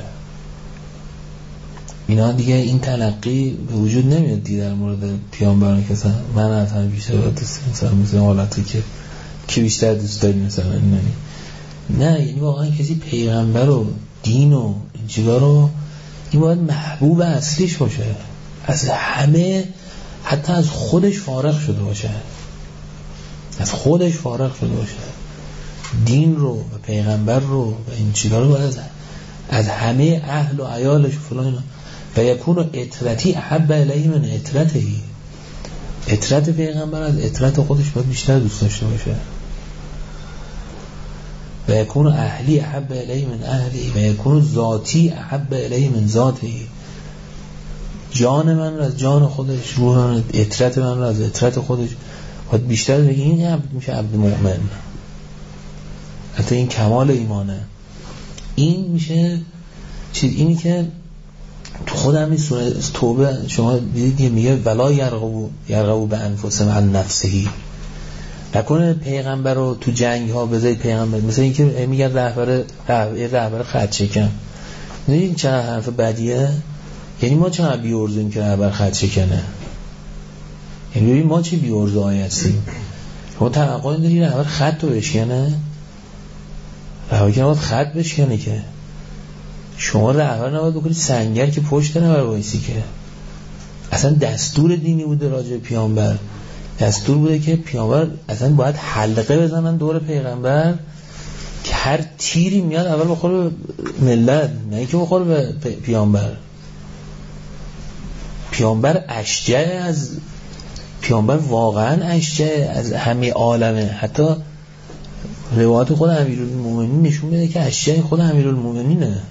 اینا دیگه این تلقی به وجود نمیاد دیگه در مورد پیامبران که من از همه بیشتر دوست دارم، مثلا حالتی که کی بیشتر دوست داری مثلا نه، یعنی واقعا کسی پیغمبر و دین و این چیزا رو این باید محبوب اصلیش باشه. از همه، حتی از خودش فارغ شده باشه، از خودش فارغ شده باشه، دین رو و پیغمبر رو و این چیزا رو باید از همه اهل و عیالش فلان و یکون اطرتی احب الیه من اطرتهی. اطرت پیغمبر از اطرت خودش باید بیشتر دوست داشته باشه. و یکون اهلی احب الیه من اهلی و یکون ذاتی احب الیه من ذاتی. جان من رو از جان خودش، روح من، اطرت من رو از اطرت خودش باید بیشتر بگه. این عبد میشه عبد مؤمن، حتی این کمال ایمانه. این میشه چیز، اینی که تو خود همین سوره توبه شما دیدید میگه ولا یرغبوا بانفسهم عن نفسه. نکنه پیغمبر رو تو جنگ ها بذارید پیغمبر، مثلا این که میگن رهبر خط شکن. این چقدر حرف بدیه. یعنی ما چقدر بیورزیم که رهبر خط شکنه. یعنی ما چی بیورزایی هستیم. شما توقع داری رهبر خط رو بشکنه؟ رهبر که نباید خط بشکنه که. شما رهبر نباید بکنید سنگر که پشت نباید بایستی که. اصلا دستور دینی بوده راجع به پیامبر، دستور بوده که پیامبر اصلا باید حلقه بزنن دور پیغمبر که هر تیری میاد اول بخوره به ملت، نه که بخوره به پیامبر. پیامبر اشجع از پیامبر، واقعا اشجع از همه عالمه. حتی روایات خود امیرالمومنین نشون میده که اشجع خود امیرالمومنینه.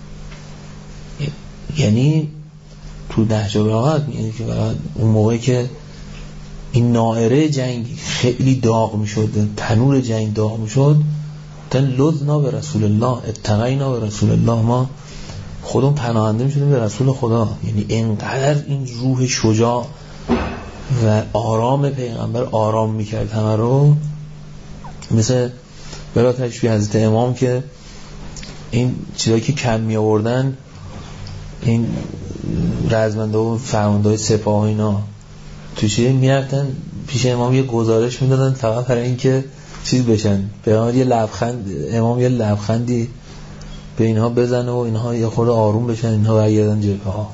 یعنی تو نهج البلاغه میگه که اون موقعی که این نائره جنگ خیلی داغ میشد، تنور جنگ داغ میشد، تن لذنا به رسول الله، اتقینا به رسول الله، ما خودمون پناهنده میشدیم به رسول خدا. یعنی اینقدر این روح شجاع و آرام پیغمبر آرام میکرد همه رو. مثل بلا تشبیه حضرت امام که این چیزایی که کم می آوردن، این رزمنده و فرمانده های سپاه اینا توشه میرفتن پیش امام یه گزارش میدادن فقط برای این که چیز بشن، پیغمبر یه لبخند، امام یه لبخندی به اینها بزنه و اینها یه خورده آروم بشن، اینها برگردن جبهه ها.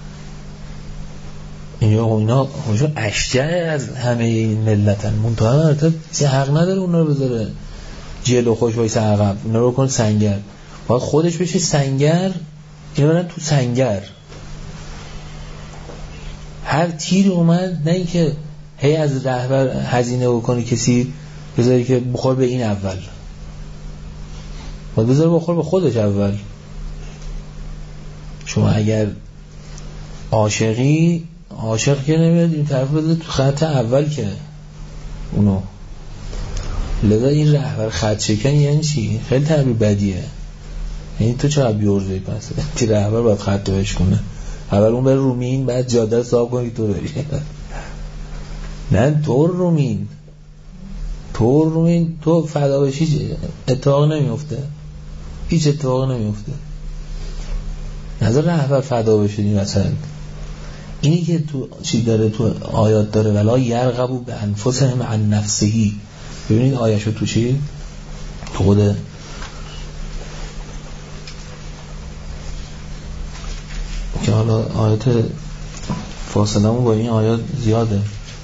اینا اشجع از همه این ملتن. منتها مرتب حق نداره اونا رو بذاره جلو خوش وایس عقب، اونا رو کنه سنگر. باید خودش بشه سنگر، اینا برن تو سنگر. هر تیر اومد، نه این که هی از رهبر هزینه بکنی کسی بذاری که بخور به این اول، باید بذاره بخور به خودش اول. شما اگر عاشق که نمیاد این طرف بذاره تو خط اول که اونو. لذا این رهبر خط شکن یعنی چی؟ خیلی تعبیر بدیه. یعنی تو چرا بیورزی پس تی رهبر باید خط رو بشکنه، اول اون بره رومین، بعد جاده رو صاف کنی تو بری. نه تو رومین تو فدا بشی اتفاق نمیفته، هیچ اتفاق نمیفته. نظر رهبر فدا بشید مثلا. اینی که تو چی داره تو آیات داره ولا یرغبوا بانفسهم عن نفسه. ببینید آیه‌شو تو چی؟ تو خود که حالا آیات فاصله‌مون با این آیات زیاده.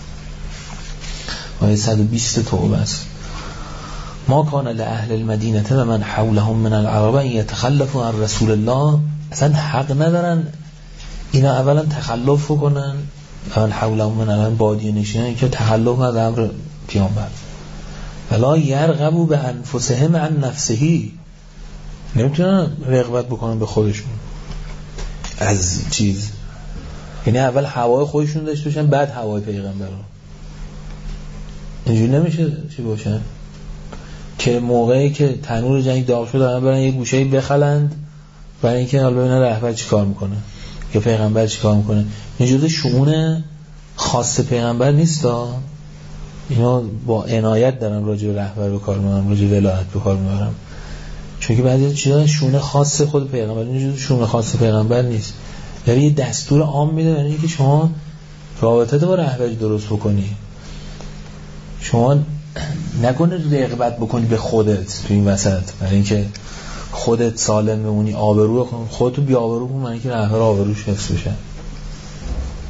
آیه 120 توبه است. ما کان لأهل المدینه و من حولهم من العرب ان يتخلفوا عن رسول الله. اصلا حق ندارن اینا اولا تخلف کنن، من حولهم من الان بادیه نشینن که تخلف از امر پیامبر. ولا یرغبوا بانفسهم عن نفسه. نمیتونن رغبت بکنن به خودشون از چیز. یعنی اول هوای خودشون داشته باشن بعد هوای پیغمبر رو. اینجوری نمیشه چی باشن که موقعی که تنور جنگ داغ شد دارن برن یه گوشه‌ای بخلند برای اینکه حالا ببینن رهبر چی کار میکنه یا پیغمبر چی کار میکنه. این جزء شؤون خاص پیغمبر نیستا. اینا با عنایت دارن راجع به رهبر به کار میبرن، راجع به ولایت به کار میبرن، چون که بعضی چیزا شؤون خاص خود پیغمبر، این جزء شؤون خاص پیغمبر نیست. یعنی یه دستور عام میده برای اینکه شما رابطه با رهبر درست بکنی. شما نکنه رغبت بکنی به خودت تو این وسط، برای اینکه خودت سالم بمونی، آبرو خودتو بی آبرو کن، برای اینکه رهبر آبروش حفظ بشه.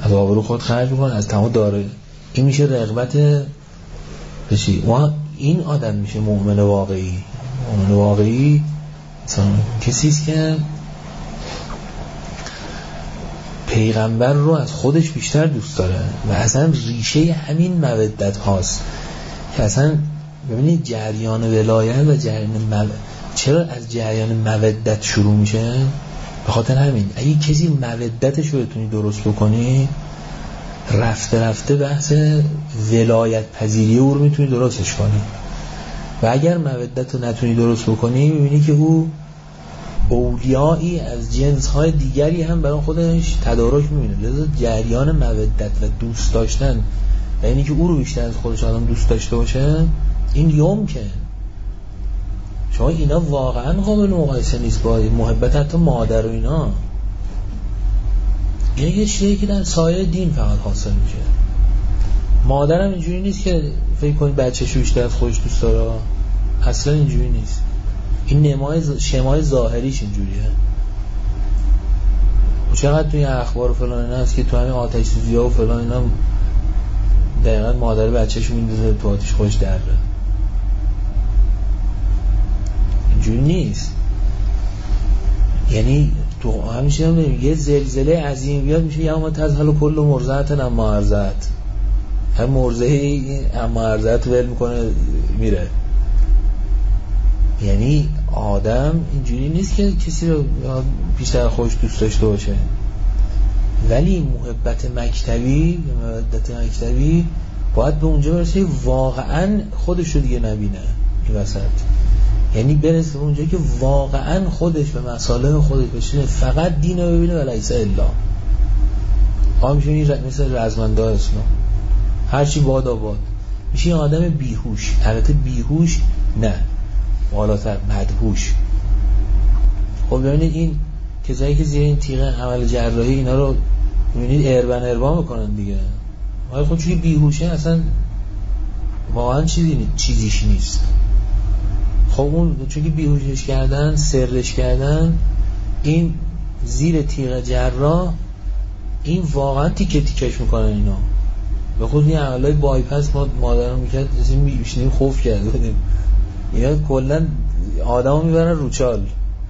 از آبرو خود خرج میکنه، از تمام داره. این میشه رغبت بشی. این آدم میشه مؤمن واقعی. مؤمن واقعی کسیست که پیغمبر رو از خودش بیشتر دوست داره و اصلا ریشه همین مودت هاست که اصلا ببینید جریان ولایت و جریان چرا از جریان مودت شروع میشه؟ به خاطر همین اگه کسی مودتش رو بتونی درست بکنی، رفته رفته بحث ولایت پذیری او رو میتونی درستش کنی. و اگر مودت رو نتونی درست بکنی، میبینی که او اولیایی از جنس‌های دیگری هم برای خودش تدارک می‌بینه. لذا جریان مودت و دوست داشتن و اینی که او رو بیشتر از خودش آدم دوست داشته باشه، این یمکن. شما اینا واقعا قابل مقایسه نیست با محبت حتی مادر و اینا. این یه چیزی که در سایه دین فقط حاصل میشه. مادرم اینجوری نیست که فکر کنید بچه‌شو بیشتر از خودش دوست داره، اصلا اینجوری نیست. این شمای ظاهریش اینجوریه. چقدر توی اخبار و فلان اینا هست که تو همین آتش سوزی‌ها و فلان اینا دقیقاً مادر بچه‌شو میندازه تو آتش خودش دره. اینجوری نیست. یعنی تو همیشه هم یه زلزله عظیم بیاد میشه یوم تزهل کل مرضعة عما ارضعت. هر مرضعی عما ارضعت ول میکنه میره. یعنی آدم اینجوری نیست که کسی رو بیشتر خودش دوست داشته باشه. ولی محبت مکتبی باید به اونجا برسه واقعا خودش رو دیگه نبینه این وسط. یعنی برسه به اونجا که واقعا خودش به مصالح خودش بشینه، فقط دین رو ببینه و لیس الا. میشه مثل رزمنده اسلام هرچی باد آباد میشه این آدم بیهوش. البته بیهوش نه، بالاتر مدهوش. خب ببینید این کسایی که زیر این تیغ عمل جراحی اینا رو میبینید اربن میکنن دیگه. ولی خب چون بیهوشه اصلا واقعا چیزیش نیست. خب اون چون بیهوشش کردن، سرش کردن، این زیر تیغ جراح این واقعا تیکه تیکش میکنن اینا. به خود این عملای بایپس ما مادرم میکرد میشنیم خوف کرده بودیم. اینا کلن آدم رو میبرن روچال.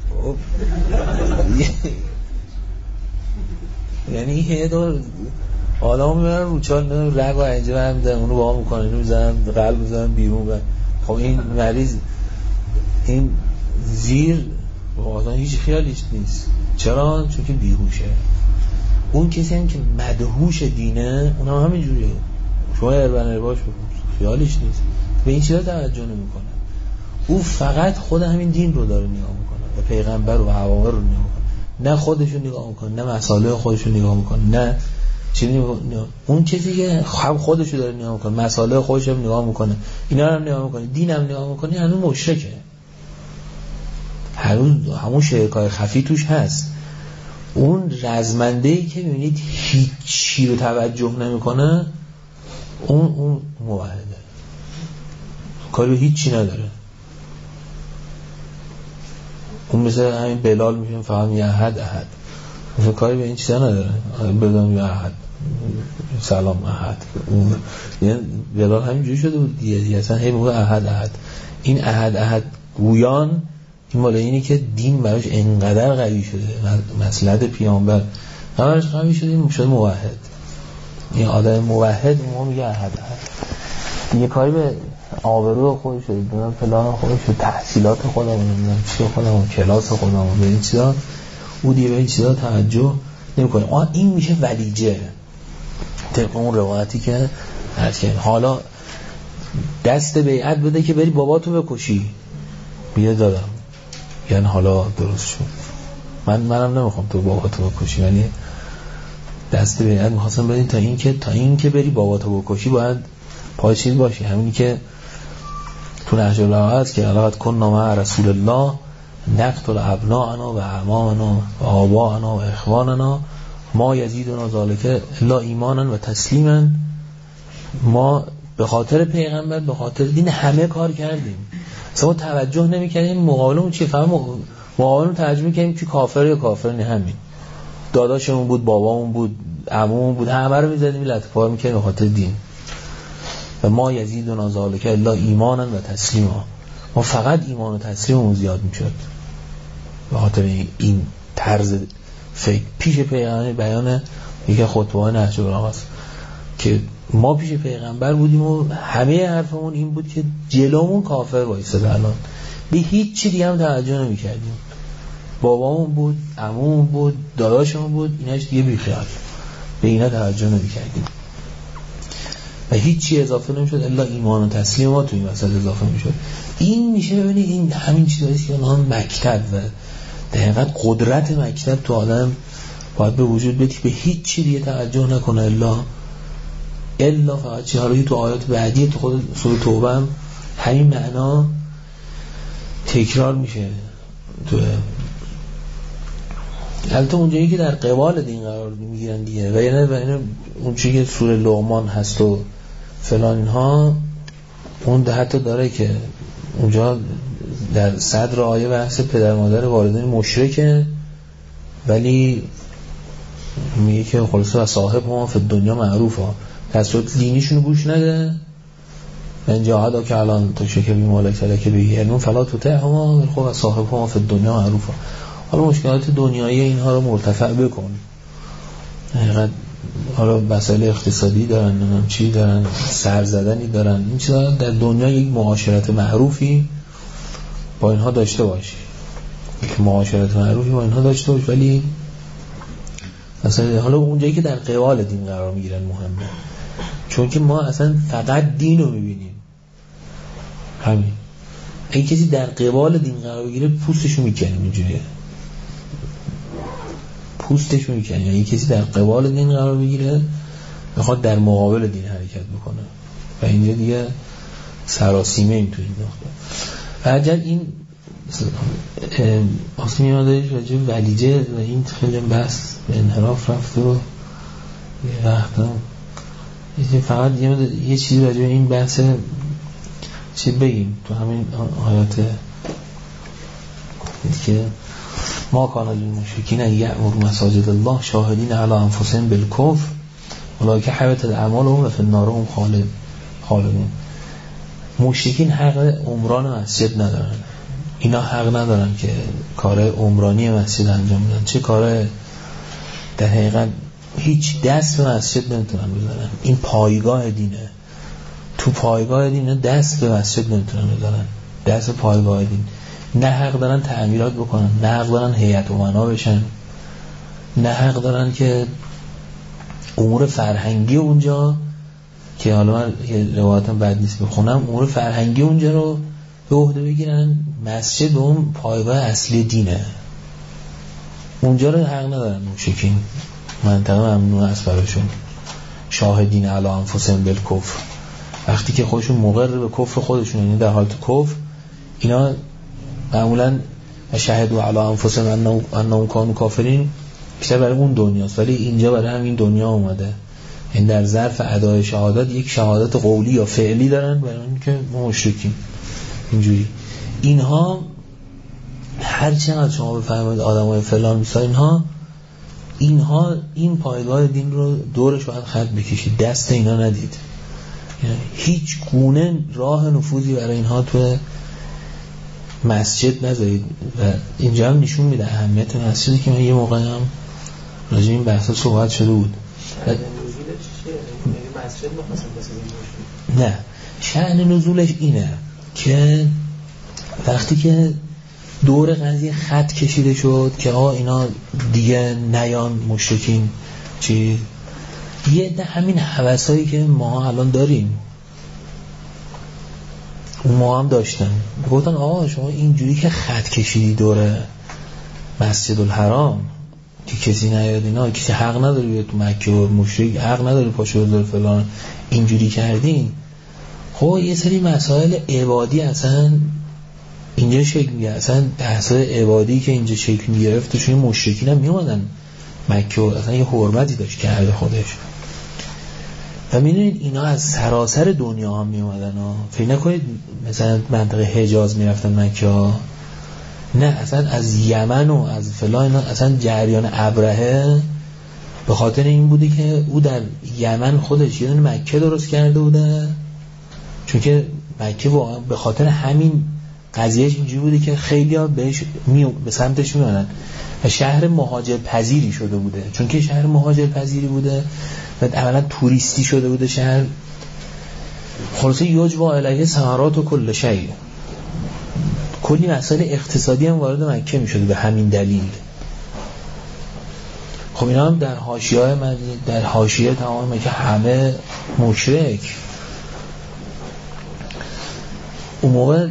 یعنی یه دور آدم رو میبرن روچال، رگ و اینجا هم میدن اونو با هم میکنن، اینو میزنن قلب میزنن بیرون. خب این مریض این زیر واقعا هیچ خیالیش نیست. چرا؟ چون که بیهوشه. اون کسی هم که مدهوش دینه اون هم همین جوریه. شما ارباش بکن خیالیش نیست، به این چیزا توجه نمیکنه. او فقط خود همین دین رو داره نگاه میکنه و پیغمبر و اوامر رو نگاه میکنه، نه خودش رو نگاه میکنه، نه مصالح خودش رو نگاه میکنه، نه چیزی نگاه. اون کسی که خودش رو داره نگاه میکنه، مصالح خودش رو نگاه میکنه، اینا رو هم نگاه میکنه، دین هم نگاه میکنه، هنوز مشرکه. همون شرکای خفی توش هست. اون رزمنده‌ای که میبینید هیچی رو توجه نمیکنه، اون موحده، کاری به هیچی نداره. اون مثل همین بلال میشه فقط یه احد مثل کاری به این چیزا نداره. بدون یه احد سلام احد. یعنی بلال همینجوری شده بود دیگه، اصلا هی میگه احد. این احد گویان این مال اینی که دین براش انقدر قوی شده، مسلط پیامبر براش قوی شده، این شده موحد. این آدم موحد ما میگه احد. یه کاری به آبرو خودش شده، بدون پلان خودش شده، تحصیلات خودمون، نمیدونم چی خودمون، کلاس خودمون، به این چیزا او دیگه به این چیزا توجه نمی‌کنه. این میشه ولیجه طبق اون روایتی که هست. حالا دست بیعت بده که بری باباتو بکشی، بیه دادم، یعنی حالا درست شد. منم نمیخوام تو باباتو بکشی، یعنی دست بیعت میخواستم بدین تا این که بری باباتو بکشی باید پایچین باشی. همینی که تو نهج البلاغه هست که علاقت کن مع رسول الله نقتل ابناءنا و اعمامنا و آباءنا و اخواننا ما یزیدنا ذالک الا ایمانا و تسلیما. ما به خاطر پیغمبر، به خاطر دین همه کار کردیم، اصلا توجه نمی‌کردیم مقابلمون چیه، فقط مقابلمون توجه می‌کردیم که کافر یا کافر نه. همین داداشمون بود، بابامون بود، عمومون بود، همه رو می‌زدیم لطف‌ها می‌کردیم به خاطر دین. و ما یزیدنا ذالک الا ایمانا و تسلیما، ما فقط ایمان و تسلیممون زیاد می‌شد به خاطر این طرز فکر. پیش پیغمبر بیان یکی خطبه‌های نهج البلاغه است که ما پیش پیغمبر بودیم و همه حرفمون این بود که جلومون کافر وایساده، الان به هیچ چی دیگه هم توجه نمی‌کردیم. بابامون بود، عمومون بود، داداشمون بود، ایناش دیگه بیخیال، به اینا توجه نمی‌کردیم و هیچ چی اضافه نمی‌شد الا ایمان و تسلیم ما تو این وسط اضافه می‌شد. این میشه ببینید این همین چیزاییه که نام مکتب و دقیقاً قدرت مکتب تو آدم باید به وجود بیاد که به هیچ چی دیگه توجه نکنه الا فقط چی. حالا تو آیات بعدی تو خود سوره توبه هم همین معنا تکرار میشه. تو البته اونجایی که در قبال دین قرار میگیرن دیگه و یعنی اون چیزی که سوره لقمان هست و فلان اینها، اون حتی داره که اونجا در صدر آیه بحث پدر مادر والدین مشرکه، ولی میگه که خلاصه و صاحب هم فی دنیا معروفه، تصویت دینیشون گوش نده من جاهدا که الان تو شکل بیمالک تلک بگی علمون فلا توته هم خب و صاحب هم فی دنیا معروفه. حالا مشکلات دنیایی اینها رو مرتفع بکن، حالا مسائل اقتصادی دارن، نمیدونم چی دارن، سر زدنی دارن، این چیزا در دنیا یک معاشرت معروفی با اینها داشته باشی، یک معاشرت معروفی با اینها داشته باش، ولی مثلا حالا اونجایی که در قبال دین قرار میگیرن مهمه، چون که ما اصلا فقط دین رو میبینیم. همین اگه کسی در قبال دین قرار بگیره پوستشو میکنیم، اینجوریه پوستشو میکنیم. یعنی کسی در قبال دین قرار بگیره میخواد در مقابل دین حرکت بکنه و اینجا دیگه سراسیمه این تو این نقطه. و اجل این اصلا میادهش راجع ولیجه و این خیلی بحث به انحراف رفت و یه وقتا فقط یه چیزی راجع این بحث چی بگیم تو همین آیات که ما کان للمشرکین یأمروا مساجد الله شاهدین علی انفسهم بالکفر اولئک حبطت اعمالهم و فی النار هم خالدون. مشرکین حق عمران مسجد ندارن، اینا حق ندارن که کار عمرانی مسجد انجام بدن، چه کار در حقیقت هیچ دست به مسجد نمیتونن بزنن. این پایگاه دینه، تو پایگاه دینه دست به مسجد نمیتونن بزنن، دست پایگاه دین. نه حق دارن تعمیرات بکنن، نه حق دارن هیئت امنا بشن، نه حق دارن که امور فرهنگی اونجا که حالا من روایتم بد نیست بخونم، امور فرهنگی اونجا رو به عهده بگیرن. مسجد اون پایگاه اصلی دینه، اونجا رو حق ندارن مشرکین، منطقه ممنوع است براشون. شاهدین علی انفسهم بالکفر، وقتی که خودشون مقر به کفر خودشون، یعنی در حالت کفر، اینا معمولا شهدوا علی انفسهم انهم کانوا کافرین بیشتر برای اون دنیاست، ولی اینجا برای همین دنیا اومده. این در ظرف ادای شهادت یک شهادت قولی یا فعلی دارن برای اینکه ما مشرکیم. اینجوری اینها هر چقدر شما بفهمید آدمای فلان میسا اینها این پایگاه دین رو دورش باید خط بکشید، دست اینا ندید، یعنی هیچ گونه راه نفوذی برای اینها تو مسجد نذارید. و اینجا هم نشون میده اهمیت مسجدی که من یه موقع هم راجع این بحثا صحبت شده بود. نه، شأن نزولش اینه که وقتی که دور قضیه خط کشیده شد که اینا دیگه نیان مشرکین چی، یه ده همین حوثایی که ما الان داریم اون ما هم داشتن، گفتن شما اینجوری که خط کشیدی دور مسجد الحرام که کسی نیاد، اینا کسی حق نداره بیاد تو مکه و مشرک حق نداره پاشو بذاره فلان، اینجوری کردین. خب یه سری مسائل عبادی اصلا اینجا شکل میگیره، اصلا بحث عبادی که اینجا شکل میگرفت توشون مشرکین هم میومدن مکه و اصلا یه حرمتی داشت کرده خودش. و میدونید اینا از سراسر دنیا هم میومدن فکر نکنید مثلا منطقه حجاز میرفتن مکه ها، نه اصلا از یمن و از فلان، اصلا جریان ابرهه به خاطر این بوده که او در یمن خودش یه دونه مکه درست کرده بوده، چون که مکه واقعا به خاطر همین قضیهش اینجوری بوده که خیلی ها به سمتش میانن و شهر مهاجر پذیری شده بوده. چون که شهر مهاجر پذیری بوده و اولا توریستی شده بوده شهر، خلاصه یجوا علیه ثمرات و کل شیء، کلی مسائل اقتصادی هم وارد مکه میشده به همین دلیل. خب اینا هم در حاشیه‌های مدینه، در حاشیه تمام مکه همه مشرک. اون موقع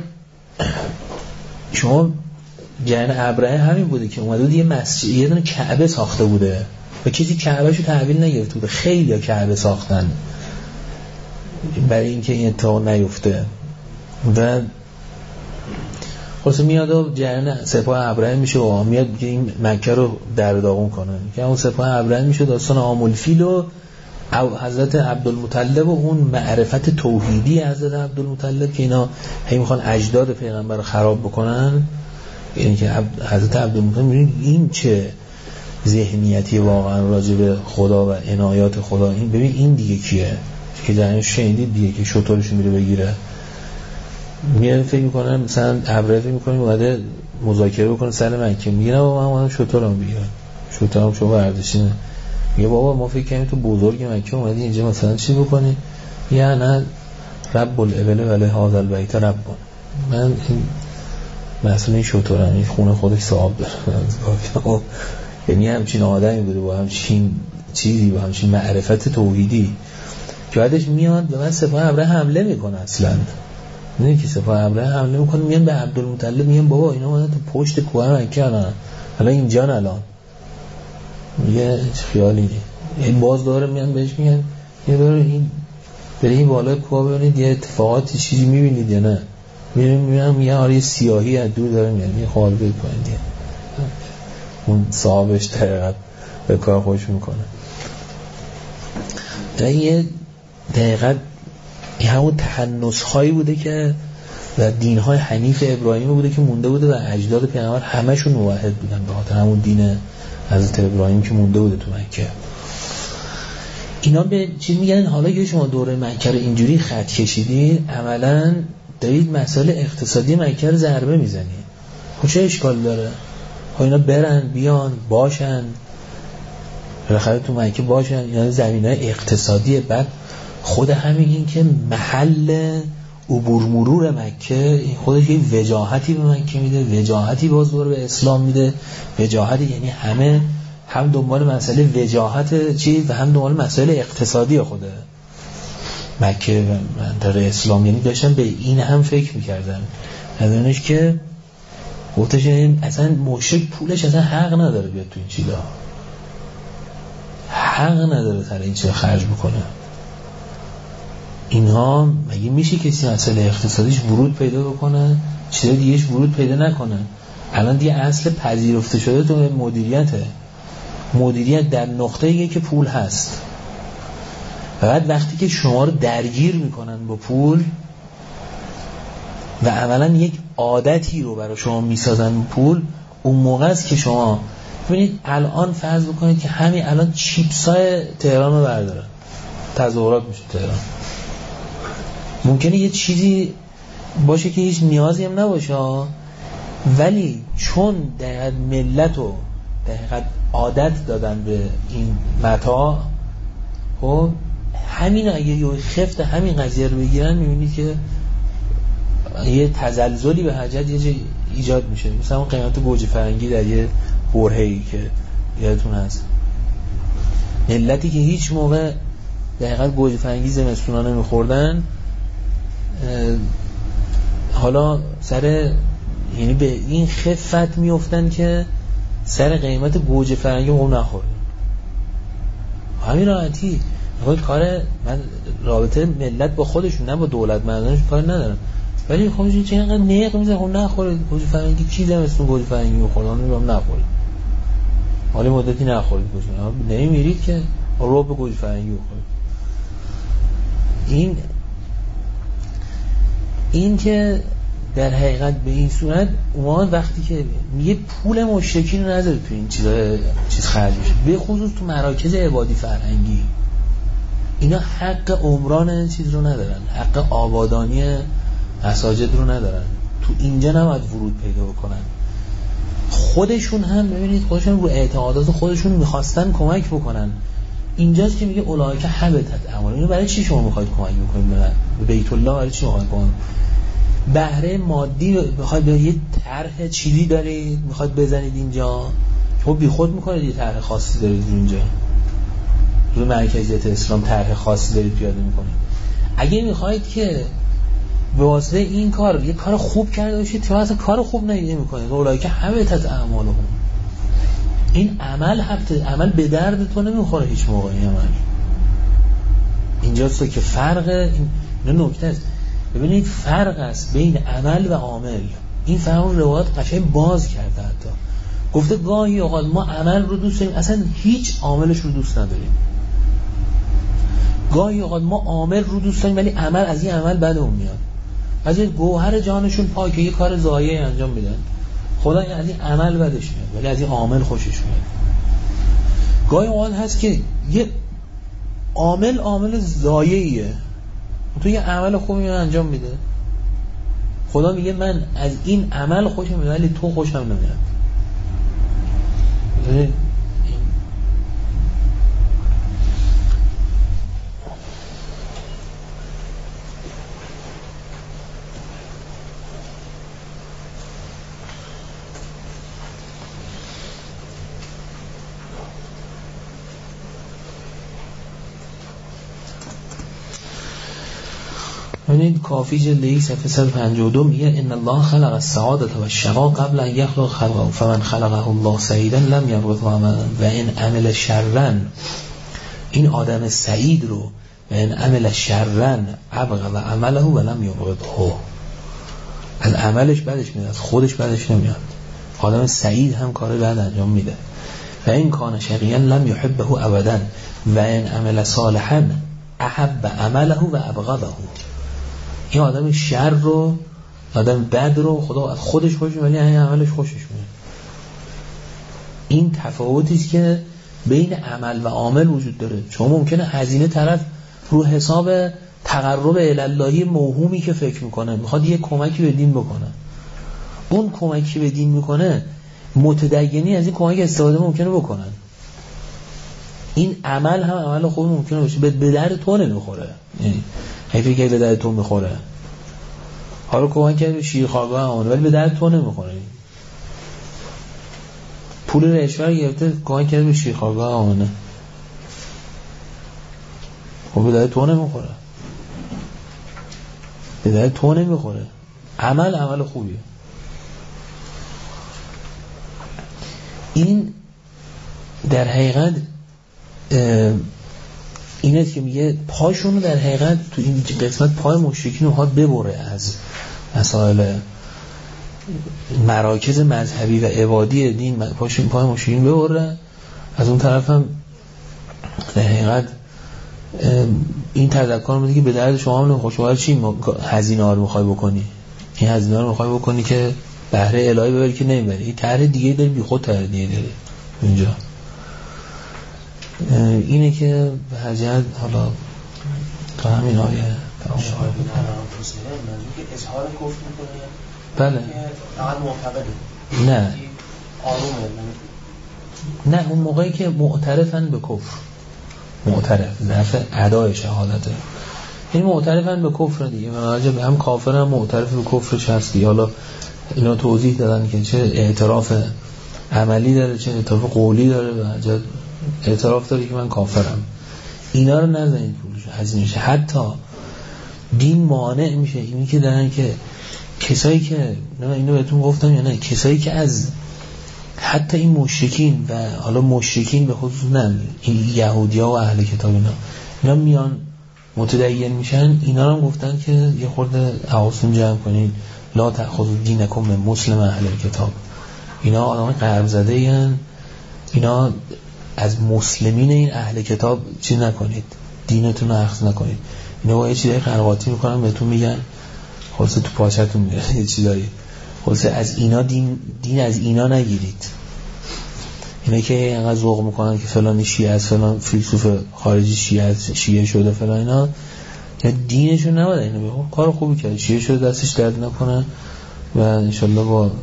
شما جریان ابرهه همین بوده که اومده بود یه مسجد، یه دونه کعبه ساخته بوده و کسی کعبهشو تحویل نگرفته بوده. خیلی ها کعبه ساختن برای اینکه این اتفاق نیفته و خلاصه میاد و جریان سپاه ابراهیم میشه و میاد که این مکه رو در داغون کنه که اون سپاه ابراهیم میشه داستان عام الفیل و حضرت عبدالمطلب و اون معرفت توحیدی حضرت عبدالمطلب که اینا هی میخوان اجداد پیغمبر رو خراب بکنن. یعنی که حضرت عبدالمطلب میگه این چه ذهنیتی واقعا راجع به خدا و عنایات خدا. این ببین این دیگه کیه که جریان شنیدید دیگه که شطورش میره بگیره، میاد فکر میکنن مثلا ابراهیم فکر میکنه اومده مذاکره بکنه سر مکه، میگه نه بابا من شطورم بگیرم، شطورم شما ورزشینه. میگه بابا ما فکر کنیم تو بزرگ مکه اومدی اینجا مثلا چی بکنی؟ یا نه رب الابل ولی هذا البیت رب، من این مسئله این شطورم، این خونه خودش صاحب داره. یعنی همچین آدمی بوده با همچین چیزی، با همچین معرفت توحیدی که بعدش میاد به من سپاه ابراهیم حمله میکنه. اصلا نه که سپاه ابراهیم حمله میکنه، میان به عبدالمطلب میگن بابا اینا اومدن تو پشت کوه مکه الان اینجا الان. میگه خیالی این باز داره میان بهش میگن یه بار این برای این بالای کوه ببینید یه اتفاقاتی چیزی میبینید یا نه. میبینم میگن آره یه سیاهی از دور داره میاد، یه خوال بید پایین دیگه اون صاحبش دقیقت به کار خوش میکنه. یه دقیقت همون تحنس هایی بوده که و دین های حنیف ابراهیمی بوده که مونده بوده و اجداد پیغمبر همشون موحد بودن به خاطر همون دین حضرت ابراهیم که مونده بوده تو مکه. اینا به چی میگن؟ حالا که شما دوره مکه رو اینجوری خط کشیدید عملا دارید مسائل اقتصادی مکه رو ضربه میزنید. خب چه اشکال داره؟ خب اینا برن بیان باشن بالاخره تو مکه باشن، اینا زمینه اقتصادی. بعد خود همین این که محل عبور مرور مکه خودش یه وجاهتی به مکه میده، وجاهتی باز دور به اسلام میده، وجاهتی یعنی همه هم دنبال مسئله وجاهت چیز و هم دنبال مسئله اقتصادی خوده مکه و منطقه اسلام. یعنی داشتن به این هم فکر میکردن ندانش که گفتش اصلا مشرک پولش اصلا حق نداره بیاد تو این چیزا، حق نداره سر این چیزا خرج بکنه. اینها مگه میشه کسی مسئله اقتصادیش ورود پیدا بکنه چیزای دیگهش ورود پیدا نکنه؟ الان دیگه اصل پذیرفته شده تو مدیریته. مدیریت در نقطه‌ایه که پول هست و بعد وقتی که شما رو درگیر میکنن با پول و عملا یک عادتی رو برای شما میسازن پول، اون موقع است که شما ببینید الان فرض بکنید که همین الان چیپسای تهران رو بردارن، تظاهرات میشه تهران، ممکنه یه چیزی باشه که هیچ نیازی هم نباشه ولی چون دقیقا ملت رو دقیقا عادت دادن به این متاع، خب همین اگه یه خفت همین قضیه رو بگیرن میبینید که یه تزلزلی به حاجت یه جای ایجاد میشه. مثلا اون قیمت گوجه فرنگی در یه برهه‌ای که یادتون هست، ملتی که هیچ موقع دقیقا گوجه فرنگی زمستونا نمیخوردن حالا سر یعنی به این خفت میافتن که سر قیمت گوجه فرنگی اون نخوردن. همین راحتی خود کار من رابطه ملت با خودشون نه با دولت مردانش کار ندارم، ولی خب چه اینقدر نیق میزن خب نخورید گوجه فرنگی. کی زمستون گوجه فرنگی میخوردن میگم نخورید، حالا مدتی نخورید گوجه فرنگی نمیرید که رو به گوجه فرنگی بخورید. این که در حقیقت به این صورت اون وقتی که میگه پول مشرکین رو نذاره تو این چیز خرج بشه، به خصوص تو مراکز عبادی فرهنگی، اینا حق عمران چیز رو ندارن، حق آبادانی مساجد رو ندارن، تو اینجا نباید ورود پیدا بکنن. خودشون هم ببینید خودشون رو اعتقادات خودشون میخواستن کمک بکنن. اینجاست که میگه اولئک حبطت اعمالهم. اینو برای چی شما میخواید کمک بکنید به بیت الله؟ برای چی میخواید کمک؟ بهره مادی میخواید به یه طرح چیزی دارید میخواید بزنید اینجا، خب بیخود میکنید یه طرح خاصی دارید اینجا، روی مرکزیت اسلام طرح خاصی دارید پیاده میکنید. اگه میخواید که به واسطه این کار یه کار خوب کرده باشید، تو اصلا کار خوب نمیکنید. اولئک حبطت اعمالهم. این عمل به درد تو نمیخوره هیچ موقع. این عمل اینجاست که فرق این نکته است. ببینید فرق است بین عمل و عامل. این فرق رو روایت قشنگ باز کرده، حتی گفته گاهی اوقات ما عمل رو دوست داریم اصلا هیچ عاملش رو دوست نداریم، گاهی اوقات ما عامل رو دوست داریم ولی عمل از این عمل بدمون میاد. از این گوهر جانشون پاکه یه کار ضایعی انجام میدن، خدا از این عمل بدش میاد ولی از این عامل خوشش میاد. گاهی اوقات هست که یه عامل ضایعیه، تو یه عمل خوبی انجام میده، خدا میگه من از این عمل خوشم میاد ولی تو خوشم نمیاد. ببینید کافی جلدی صفحه 152 میگه ان الله خلق السعادة والشقاء قبل ان يخلق خلقه فمن خلقه الله سعیدا لم یبغض عملا و ان عمل شرا، این آدم سعید رو و ان عمل شرا ابغض عمله و لم یبغضه، از عملش بدش میاد از خودش بدش نمیاد. آدم سعید هم کار بد انجام میده. و این کان شقیا لم یحبه ابدا و ان عمل صالحا احب عمله و ابغضه. این آدم شر رو، آدم بد رو خدا از خودش خوشش ولی این عملش خوشش میاد. این تفاوتی است که بین عمل و عامل وجود داره. چون ممکنه هزینه طرف رو حساب تقرب الهی موهومی که فکر میکنه میخواد یه کمکی به دین بکنه، اون کمکی به دین میکنه متدینی از این کمک استفاده ممکنه بکنن. این عمل هم عمل خوبی ممکنه باشه به درد تو نمیخوره، یعنی حیفی که به درد تو میخوره، حالا کمک کرد به شیرخوارگاه آمونه ولی به درد تو نمیخوره. پول رشوه گرفته کمک کرد به شیرخوارگاه آمونه، خب به درد تو نمیخوره، به درد تو نمیخوره. عمل خوبیه. این در حقیقت اینه که میگه پاشون رو در حقیقت تو این قسمت پای مشرکین رو ببره از مسائل مراکز مذهبی و عبادی دین، پاشون پای مشرکین ببره. از اون طرف هم در حقیقت این تذکر میده که به درد شما هم نمیخوره. چی هزینه ها رو میخوای بکنی؟ این هزینه ها رو میخوای بکنی که بهره الهی ببری که نمیبری، این طرح دیگه داری بی خود طرح دیگه داری اینجا. اینه که به حجت حالا تا همین آیه شاید که اظهار کفر میکنه. بله فقط معتقده. نه آرومه. نه اون موقعی که معترفن به کفر، معترف ضعف ادای شهادته، این معترفن به کفر دیگه، مناجب هم کافر هم معترف به کفرش هستی. حالا اینا توضیح دادن که چه اعتراف عملی داره چه اعتراف قولی داره و اعتراف داره که من کافرم. اینا رو نزنید پولش هزینه شه. حتی دین مانع میشه اینی که دارن که کسایی که اینو بهتون گفتم یا نه، کسایی که از حتی این مشرکین و حالا مشرکین به خصوص نه این یهودیا و اهل کتاب اینا میان متدین میشن، اینا رو هم گفتن که یه خورده حواستون جمع کنید لا تأخذوا دینکم من مسلم اهل کتاب. اینا آدمای غرب زده این، اینا از مسلمین این اهل کتاب چی نکنید، دینتون رو اخذ نکنید. اینا با یه چیزای خرقاتی میکنن بهتون میگن خلاصه تو پاچتون میره یه چیزایی. خلاصه از اینا دین از اینا نگیرید. اینا که انقدر ذوق میکنن که فلان شیعه از فلان فیلسوف خارجی شیعه شده فلان اینا، یا دینشون نباید اینو بگم. کار خوبی کرد، شیعه شده دستش درد نکنه و انشالله با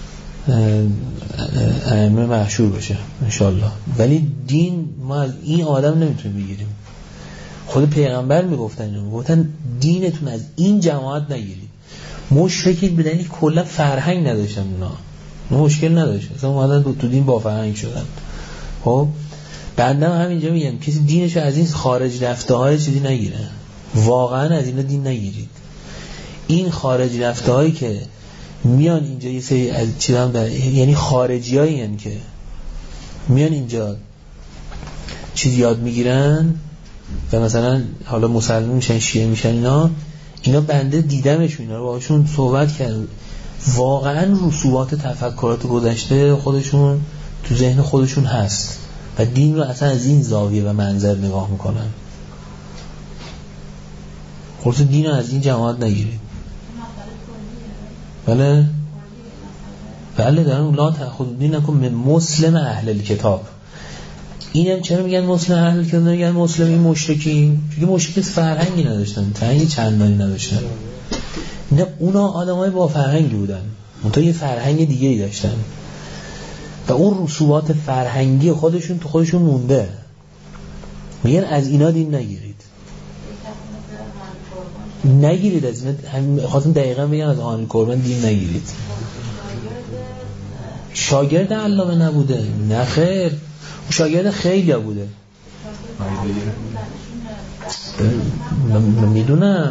ائمه مشهور بشه انشالله. ولی دین ما از این آدم نمیتونیم بگیریم. خود پیغمبر میگفتن دینتون از این جماعت نگیرید. مشرکین بدنی کلا فرهنگ نداشتن، اونا مشکل نداشت، اصلا اومدن تو دین با فرهنگ شدن. خب بنده همینجا میگم کسی دینشو از این خارج رفته های چیزی نگیره، واقعا از اینا دین نگیرید. این خارج رفته هایی که میان اینجا یه سری از چیزام یعنی خارجی هایی هن که میان اینجا چیز یاد میگیرن و مثلا حالا مسلمان میشن شیعه میشن، اینا بنده دیدمشون، اینا رو باهاشون صحبت کردم، واقعا رسوبات تفکرات گذشته خودشون تو ذهن خودشون هست و دین رو اصلا از این زاویه و منظر نگاه میکنن. خلاص دین رو از این جماعت نگیرید. بله دارم لا تأخذ دینکم من مسلم اهل الکتاب. اینم چرا میگن مسلم اهل الکتاب، میگن مسلم این مشرکین؟ چون مشرکین فرهنگی نداشتن، فرهنگ چندانی نداشتن. نه اونا آدمای با فرهنگی بودن، منتها یه فرهنگ دیگه ای داشتن و اون رسوبات فرهنگی خودشون تو خودشون مونده. میگن از اینا دین نگیرید از اینا. خواستم دقیقا بگم از هانی قربان دین نگیرید. شاگرد علامه نبوده؟ نه خیر، شاگرد خیلی ها بوده. میدونم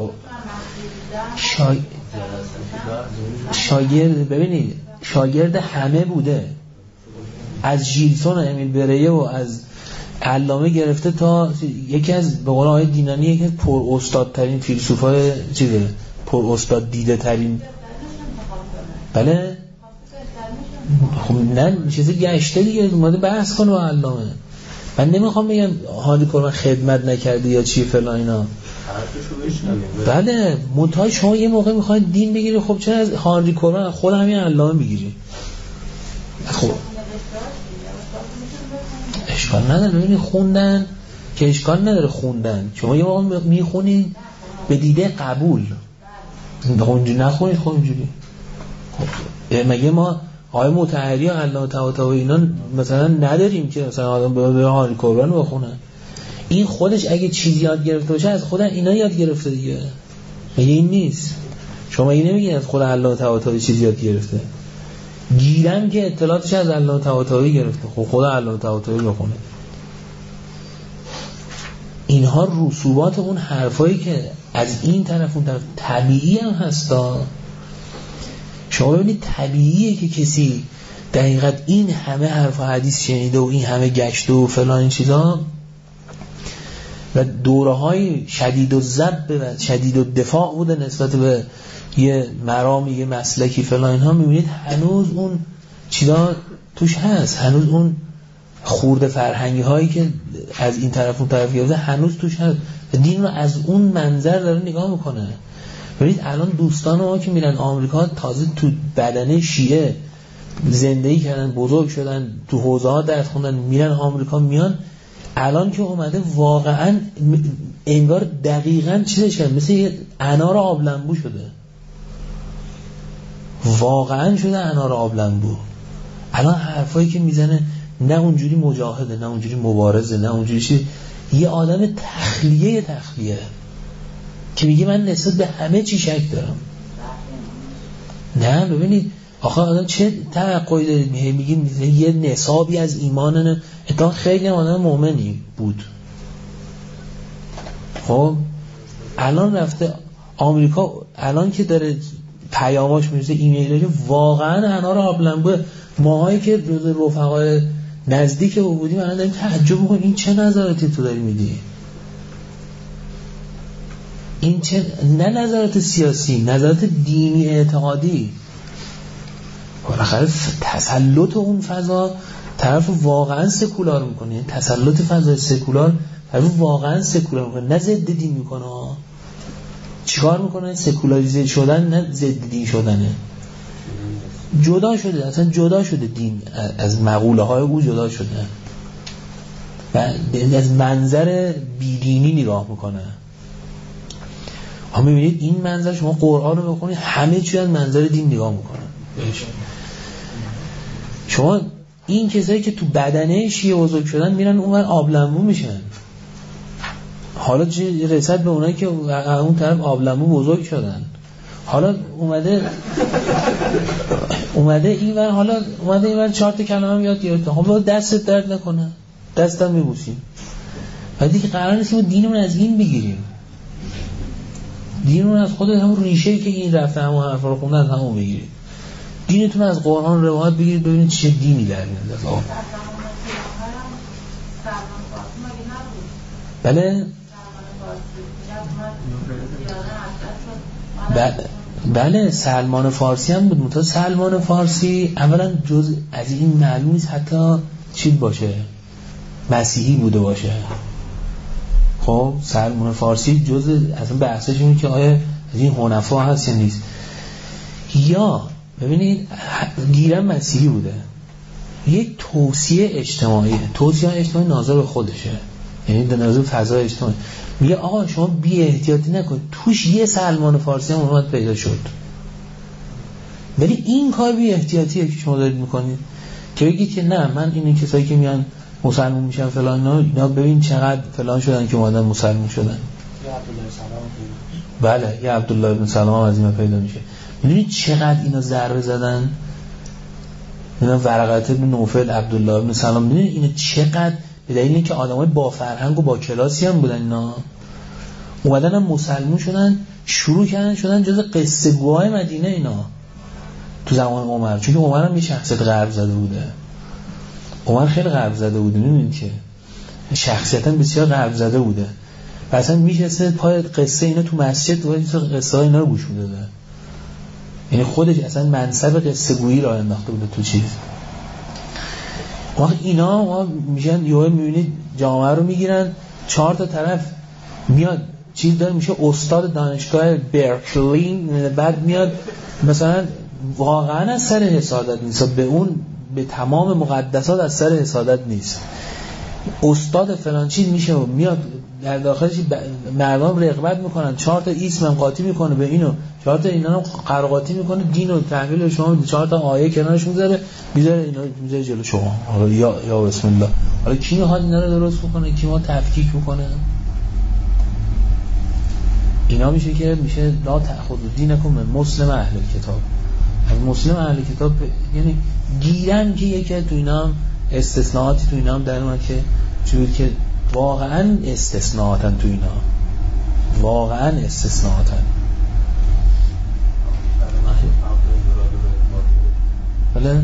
شاگرد، ببینید شاگرد همه بوده، از ژیلسون و امیل بریه و از علامه گرفته تا یکی از به قول آقای دینانی یکی از پر استاد ترین فیلسوفای چیزه، پر استاد دیده ترین. بله خب نه چیزی گشته دیگه، اومده بحث کنه با علامه. من نمیخوام بگم حالی قربان خدمت نکرده یا چی فلان اینا. بله منتها شما یه موقع میخواید دین بگیری، خب چرا از هانری قربان خود همین علامه بگیری؟ خب اشکال نداره، ببینید خوندن که اشکال نداره خوندن. شما یه موقع میخونید به دیده قبول، اونجوری نخونید خب اینجوری. مگه ما آقای مطهری و علامه طباطبایی اینا مثلا نداریم که مثلا آدم به هانری قربان بخونن؟ این خودش اگه چیزی یاد گرفته باشه از خود اینا یاد گرفته دیگه. مگه این نیست؟ شما این نمیگین از خود علامه طباطبایی چیزی یاد گرفته؟ گیرم که اطلاعاتش از علامه طباطبایی گرفته، خب خود علامه طباطبایی بخونه. اینها رسوبات اون حرفایی که از این طرف اون طرف طبیعی هم هستا. شما ببینید طبیعیه که کسی در حقیقت این همه حرف و حدیث شنیده و این همه گشته و فلان این چیزا و دوره‌های شدید و ضبط و شدید و دفاع بوده نسبت به یه مرامی یه مسلکی فلان اینها، میبینید هنوز اون چیزا توش هست، هنوز اون خورده فرهنگی هایی که از این طرف اون طرف گرفته هنوز توش هست. دین رو از اون منظر داره نگاه میکنه. ببینید الان دوستان ما که میرن آمریکا تازه تو بدنه شیعه زندگی کردن، بزرگ شدن، تو حوزه ها درس خوندن، میرن آمریکا، میان الان که اومده واقعا انگار دقیقاً چیزش کرد، مثل یه انار آب لمبو شده، واقعا شده انار آب لمبو. الان حرفایی که میزنه نه اونجوری مجاهده، نه اونجوری مبارزه، نه اونجوری چیز، یه آدم تخلیه که میگه من نسبت به همه چی شک دارم. نه ببینید آخه آدم چه توقعی دارید؟ میگید یه نصابی از ایمانه، اتفاقا خیلی آدم مؤمنی بود. خب الان رفته آمریکا، الان که داره پیاماش میرسه ایمیلش واقعا انار آب لمبو. ماهایی که رفقای نزدیک او بودیم الان داریم تعجب میکنیم این چه نظراتی تو داری میدی؟ این چه نه نظرات سیاسی، نظرات دینی اعتقادی. بالاخره تسلط اون فضا طرف واقعا سکولار میکنه، تسلط فضای سکولار طرف واقعا سکولار میکنه، نه ضد دین میکنه. چیکار میکنه؟ سکولاریزه شدن، نه ضد دین شدنه. جدا شده، اصلا جدا شده دین از مقوله های او جدا شده و از منظر بیدینی نگاه میکنه. ها میبینید این منظر، شما قرآن رو بخونید همه چی از منظر دین نگاه میکنن. شما این کسایی که تو بدنه شیعه بزرگ شدن میرن اونور آبلنبو میشن. حالا چه رسد به اونایی که اون طرف آبلنبو بزرگ شدن. حالا اومده اینور، حالا اومده اینور 4 تا کلمه یاد گرفته. خب دستت درد نکنه، دستم میبوسیم. ولی دیگه قرار نیست ما دینمون از این بگیریم. دینمون از خود همون ریشه‌ای که این رفته همون حرفا رو خونده از همون بگیرید. دینتون از قرآن روایت بگیرید ببینید چه دینی در میاد. بله بله سلمان فارسی هم بود. متأ سلمان فارسی اولا جز از این معلوم نیست حتی چی باشه، مسیحی بوده باشه. خب سلمان فارسی جز اصلا بحثش اینه که آیا از این حنفا هست یا نیست. یا ببینید گیرم مسیحی بوده، یک توصیه اجتماعی ناظر به خودشه، یعنی در نظر فضای اجتماعی میگه آقا شما بی احتیاطی نکنید. توش یه سلمان فارسی هم اومد پیدا شد، ولی این کار بی احتیاطیه که شما دارید میکنید که بگید که نه من این کسایی که میان مسلمان میشن فلان اینا ببین چقدر فلان شدن که اومدن مسلمان شدن. بله یه عبدالله بن سلام از این پیدا میشه. میدونید چقدر اینا ضربه زدن؟ اینا ورقت بن نوفل، عبدالله بن سلام، میدونید اینا چقدر به دلیل اینکه آدمای با فرهنگ و با کلاسی هم بودن اینا اومدن هم مسلمون شدن، شروع کردن شدن جز قصه گوهای مدینه اینا تو زمان عمر. چون عمر هم یه شخصیت غرب زده بوده، عمر خیلی غرب زده بوده، میدونید که شخصیتا بسیار غرب زده بوده و اصلا میشسته پای قصه اینا تو مسجد و قصه ها اینا رو گوش میداده. یعنی خودش اصلا منصب قصه گویی را انداخته بوده تو چیز. وقت اینا میشن یهو میبینید جامعه رو میگیرن، 4 تا طرف میاد چیز داره میشه استاد دانشگاه برکلی، بعد میاد مثلا واقعا از سر حسادت نیست، به تمام مقدسات از سر حسادت نیست، استاد فلان چیز میشه و میاد در داخلش مردم رغبت میکنن، 4 تا اسم هم قاطی میکنه به اینو، 4 تا اینا رو قرقاتی میکنه، دین و تحویل شما 4 تا آیه کنارش میذاره اینا میذاره جلو شما. حالا یا بسم الله، حالا کی میخواد اینا رو درست بکنه؟ کی ما تفکیک میکنه؟ اینا میشه که میشه لا تأخذوا دینکم من مسلم اهل کتاب. از مسلم اهل کتاب یعنی گیرن که یکی تو اینا هم استثناءاتی تو اینا هم در اومد که چون که واقعا استثناءاتن تو اینا، واقعا استثناءاتن. بله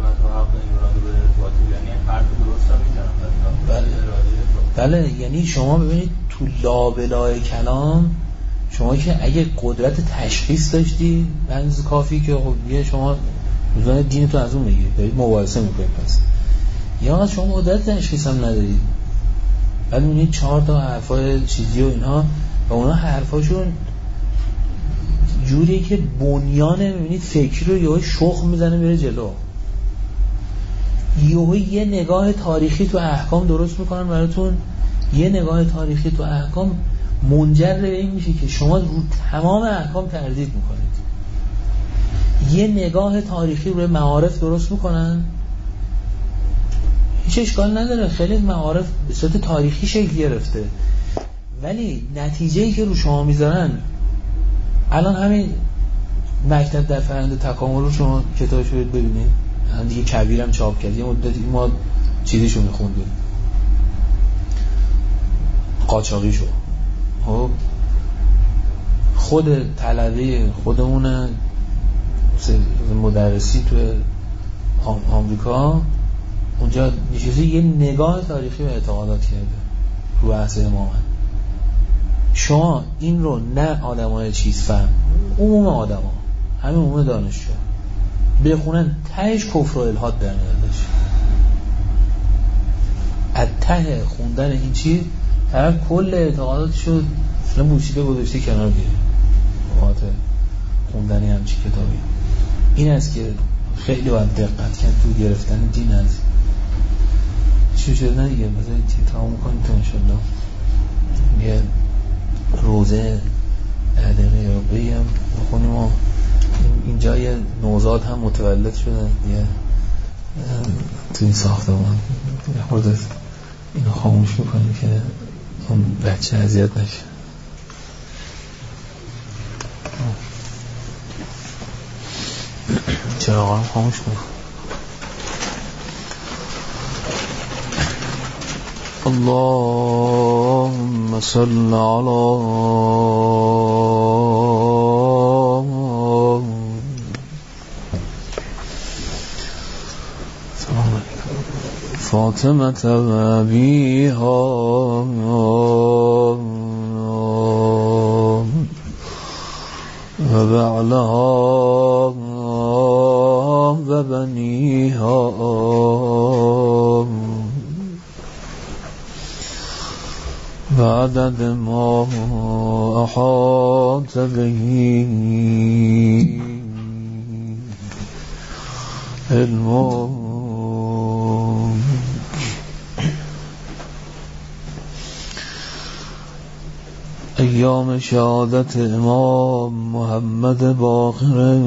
بله یعنی شما ببینید تو لابلای کلام شما که اگه قدرت تشخیص داشتی بنز کافی که خب یه شما روزانه دینتون از اون بگیرید، دارید مباحثه میکنید. پس یا شما قدرت تشخیص هم ندارید، بعد میبینید 4 تا حرفای چیزی و اینها و اونا حرفاشون جوریه که بنیانه میبینید فکر رو یه شخم میزنه میره جلو، یه نگاه تاریخی تو احکام درست میکنن براتون، یه نگاه تاریخی تو احکام منجر به این میشه که شما رو تمام احکام تردید میکنید. یه نگاه تاریخی روی معارف درست میکنن، هیچ اشکال نداره، خیلی معارف به صورت تاریخی شکل گرفته، ولی نتیجه‌ای که رو شما میذارن، الان همین مکتب در فرآیند تکامل رو شما کتابش رو ببینید، هم دیگه کبیرم چاپ کرد، یه مدتی ما چیزیشو میخوندیم قاچاقی شو. خب خود طلبه خودمون مدرسی تو آمریکا اونجا نشسته یه نگاه تاریخی و اعتقادات کرده رو بحث امامت. شما این رو نه آدمای چیز فهم، عموم آدما، همین عموم دانشجو بخونن، تهش کفر و الحاد در میادش. از ته خوندن این چیز طرف کل اعتقاداتشو بوشیده گذاشته کنار میره. نکات خوندن همچی کتابی. این است که خیلی باید دقت کرد تو گرفتن دین از چی شده نه دیگه. بذارید تمام کنیم تو انشالله یه روزه دقیقه رو بگم بخونیم و اینجا یه نوزاد هم متولد شدن یه تو این ساختمان یه خورده اینو خاموش میکنیم که اون بچه اذیت نشه. چراغ هم خاموش کنیم. اللهم صل على فاطمة وأبيها وبعلها وبنيها وعدد ما أحاط به علمه. ایام شهادت امام محمد باقر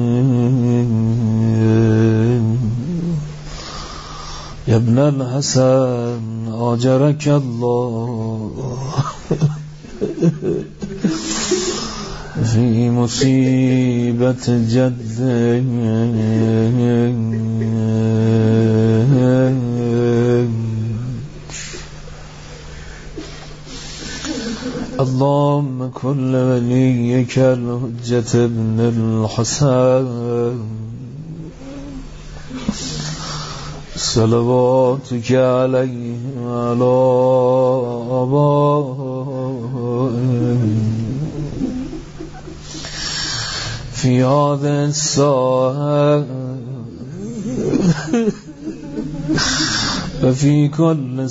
ابن الحسن آجرک الله فی مصیبت جد اللهم كل وليك الحجة ابن الحسن صلواتك عليه وعلى آبائه في هذه الساعة وفي كل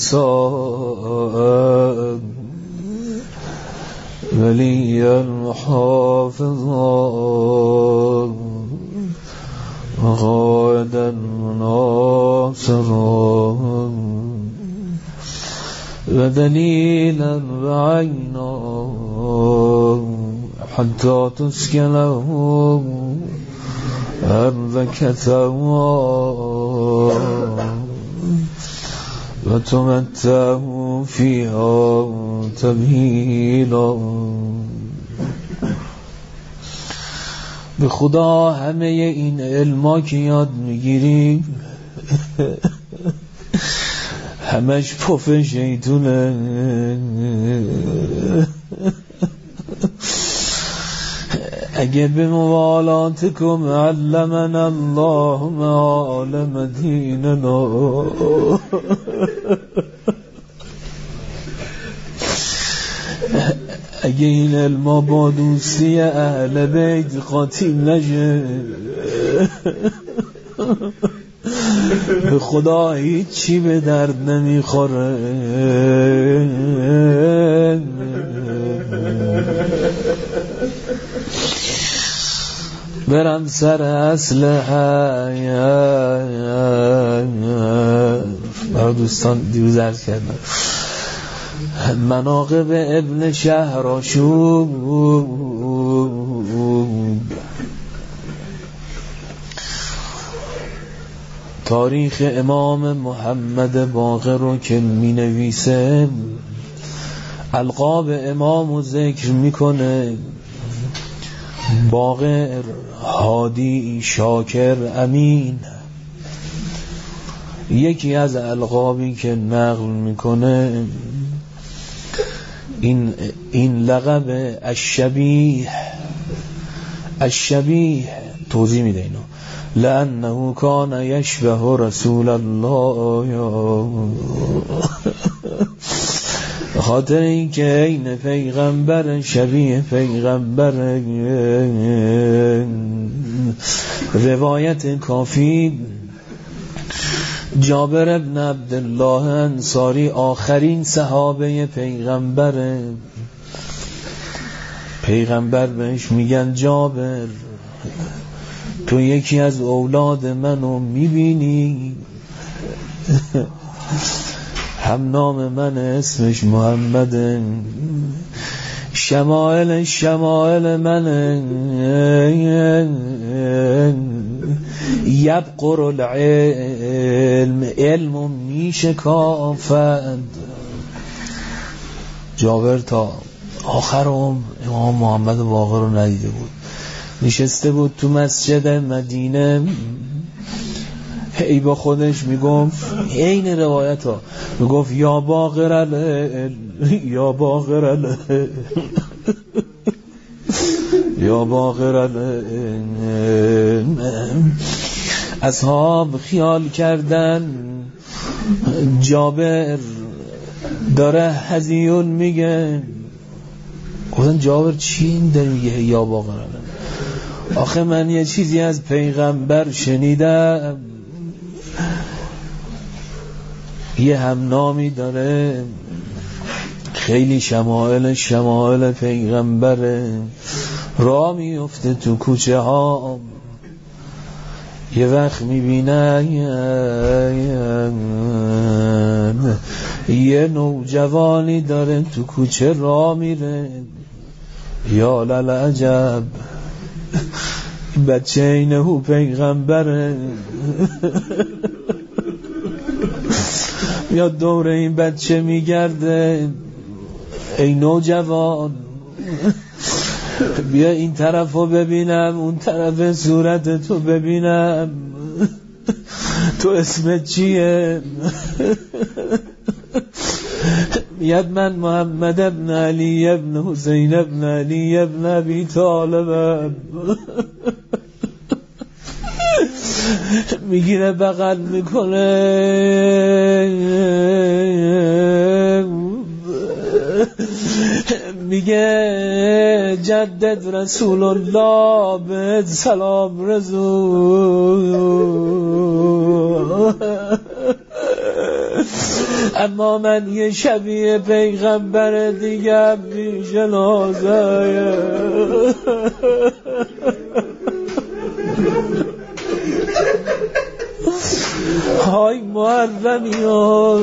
ساعة ولي المحافظ وقائدا ناصرا ودليلا بعينا حتى تسكنه أرضك ثوابا وتمتعه فيها تمهیلا. به خدا همه این علما که یاد میگیریم همش پف شیطونه. اگه به موالاتکم علمنا الله معالم دیننا اگه این علما با دوستی اهل بیت قاطی نشه به خدا هیچی به درد نمیخوره. برم سر اصل حیات. برای دوستان دیروز عرض کردم مناقب ابن شهرآشوب تاریخ امام محمد باقر رو که می نویسه القاب امام رو ذکر میکنه. باقر، هادی، شاکر، امین. یکی از القابی که نقل میکنه این لقب الشبیه توضیح میده اینو لأنه کان یشبه رسول الله خاطر این که این پیغمبر شبیه پیغمبر. روایت کافی جابر ابن عبدالله انصاری آخرین صحابه پیغمبر پیغمبر بهش میگن جابر تو یکی از اولاد منو میبینی؟ هم نام من اسمش محمده، شمائل من یبقر علم میشکافد. جابر تا آخر امام محمد باقر رو ندیده بود، نشسته بود تو مسجد مدینه، ای با خودش میگفت این روایت ها میگفت یا باقر العلم یا باقر العلم یا باقر العلم. اصحاب خیال کردن جابر داره هزیون میگه، گفتن جابر چی این داره میگه یا باقر العلم؟ آخه من یه چیزی از پیغمبر شنیدم، یه همنامی داره خیلی شمائل پیغمبره، راه میفته تو کوچه ها، یه وقت میبینن یه نوجوانی داره تو کوچه راه میره، یا للعجب بچه اینهو پیغمبره. یا دور این بچه میگرده، ای نوجوان بیا این طرفو ببینم اون طرف صورت تو ببینم، تو اسمت چیه؟ میاد من محمد ابن علی ابن حسین ابن علی ابن ابی طالب. میگیره بغل میکنه، میگه جدد رسول الله به سلام رسول، اما من یه شبیه پیغمبر دیگه میشناسه. های محرمی ها،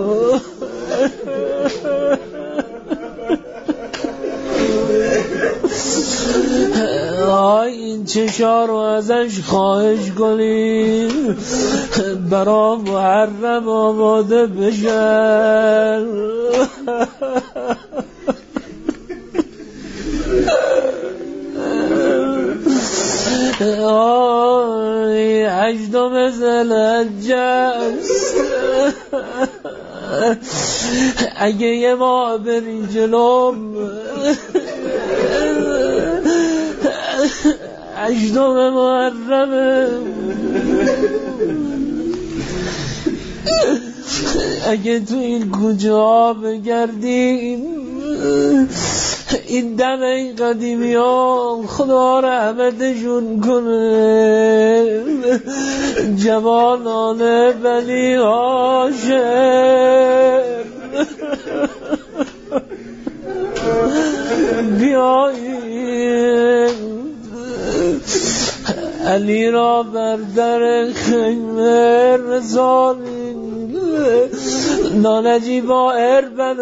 های این چشا رو ازش خواهش کنید برا محرم آماده بشن. آی 8 ذوالحجه است، اگه یه ماه بری جلوم 8 محرمه، اگه تو این کوچه ها بگردیم این دم این قدیمی ها خدا رحمتشون کنه، جوانان بنی هاشم بیایید علی را بر در خیمه رسانید، نانجی با اربن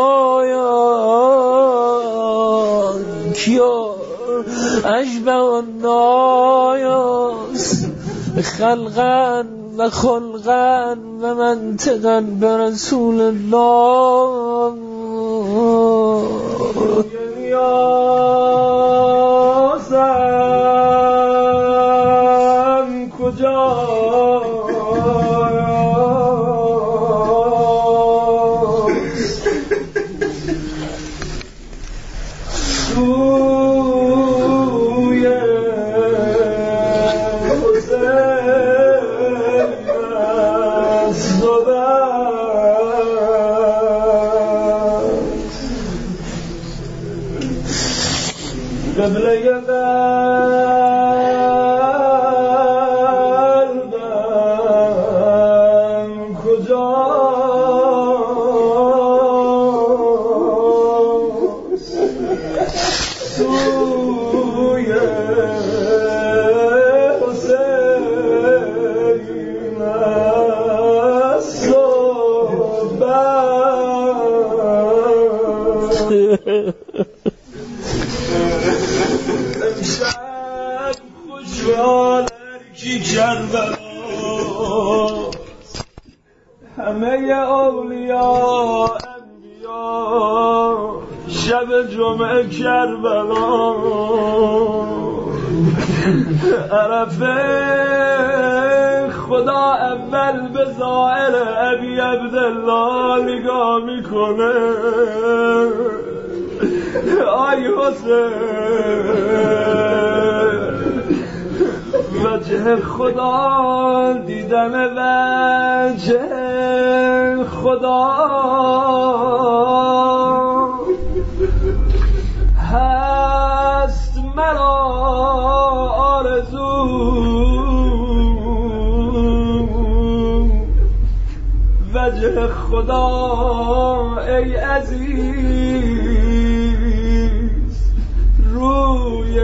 اربایا کیا اشبه و نایاس خلقا و خلقا و منطقا برسول الله. یاسم کجا قبله قلبم همه اولیاء انبیا شب جمعه کربلا عرفه خدا اول به ظاهر ابی عبدالله نگاه میکنه آی حسین وجه خدا دیدن وجه خدا هست مرا آرزو وجه خدا ای عزیز روی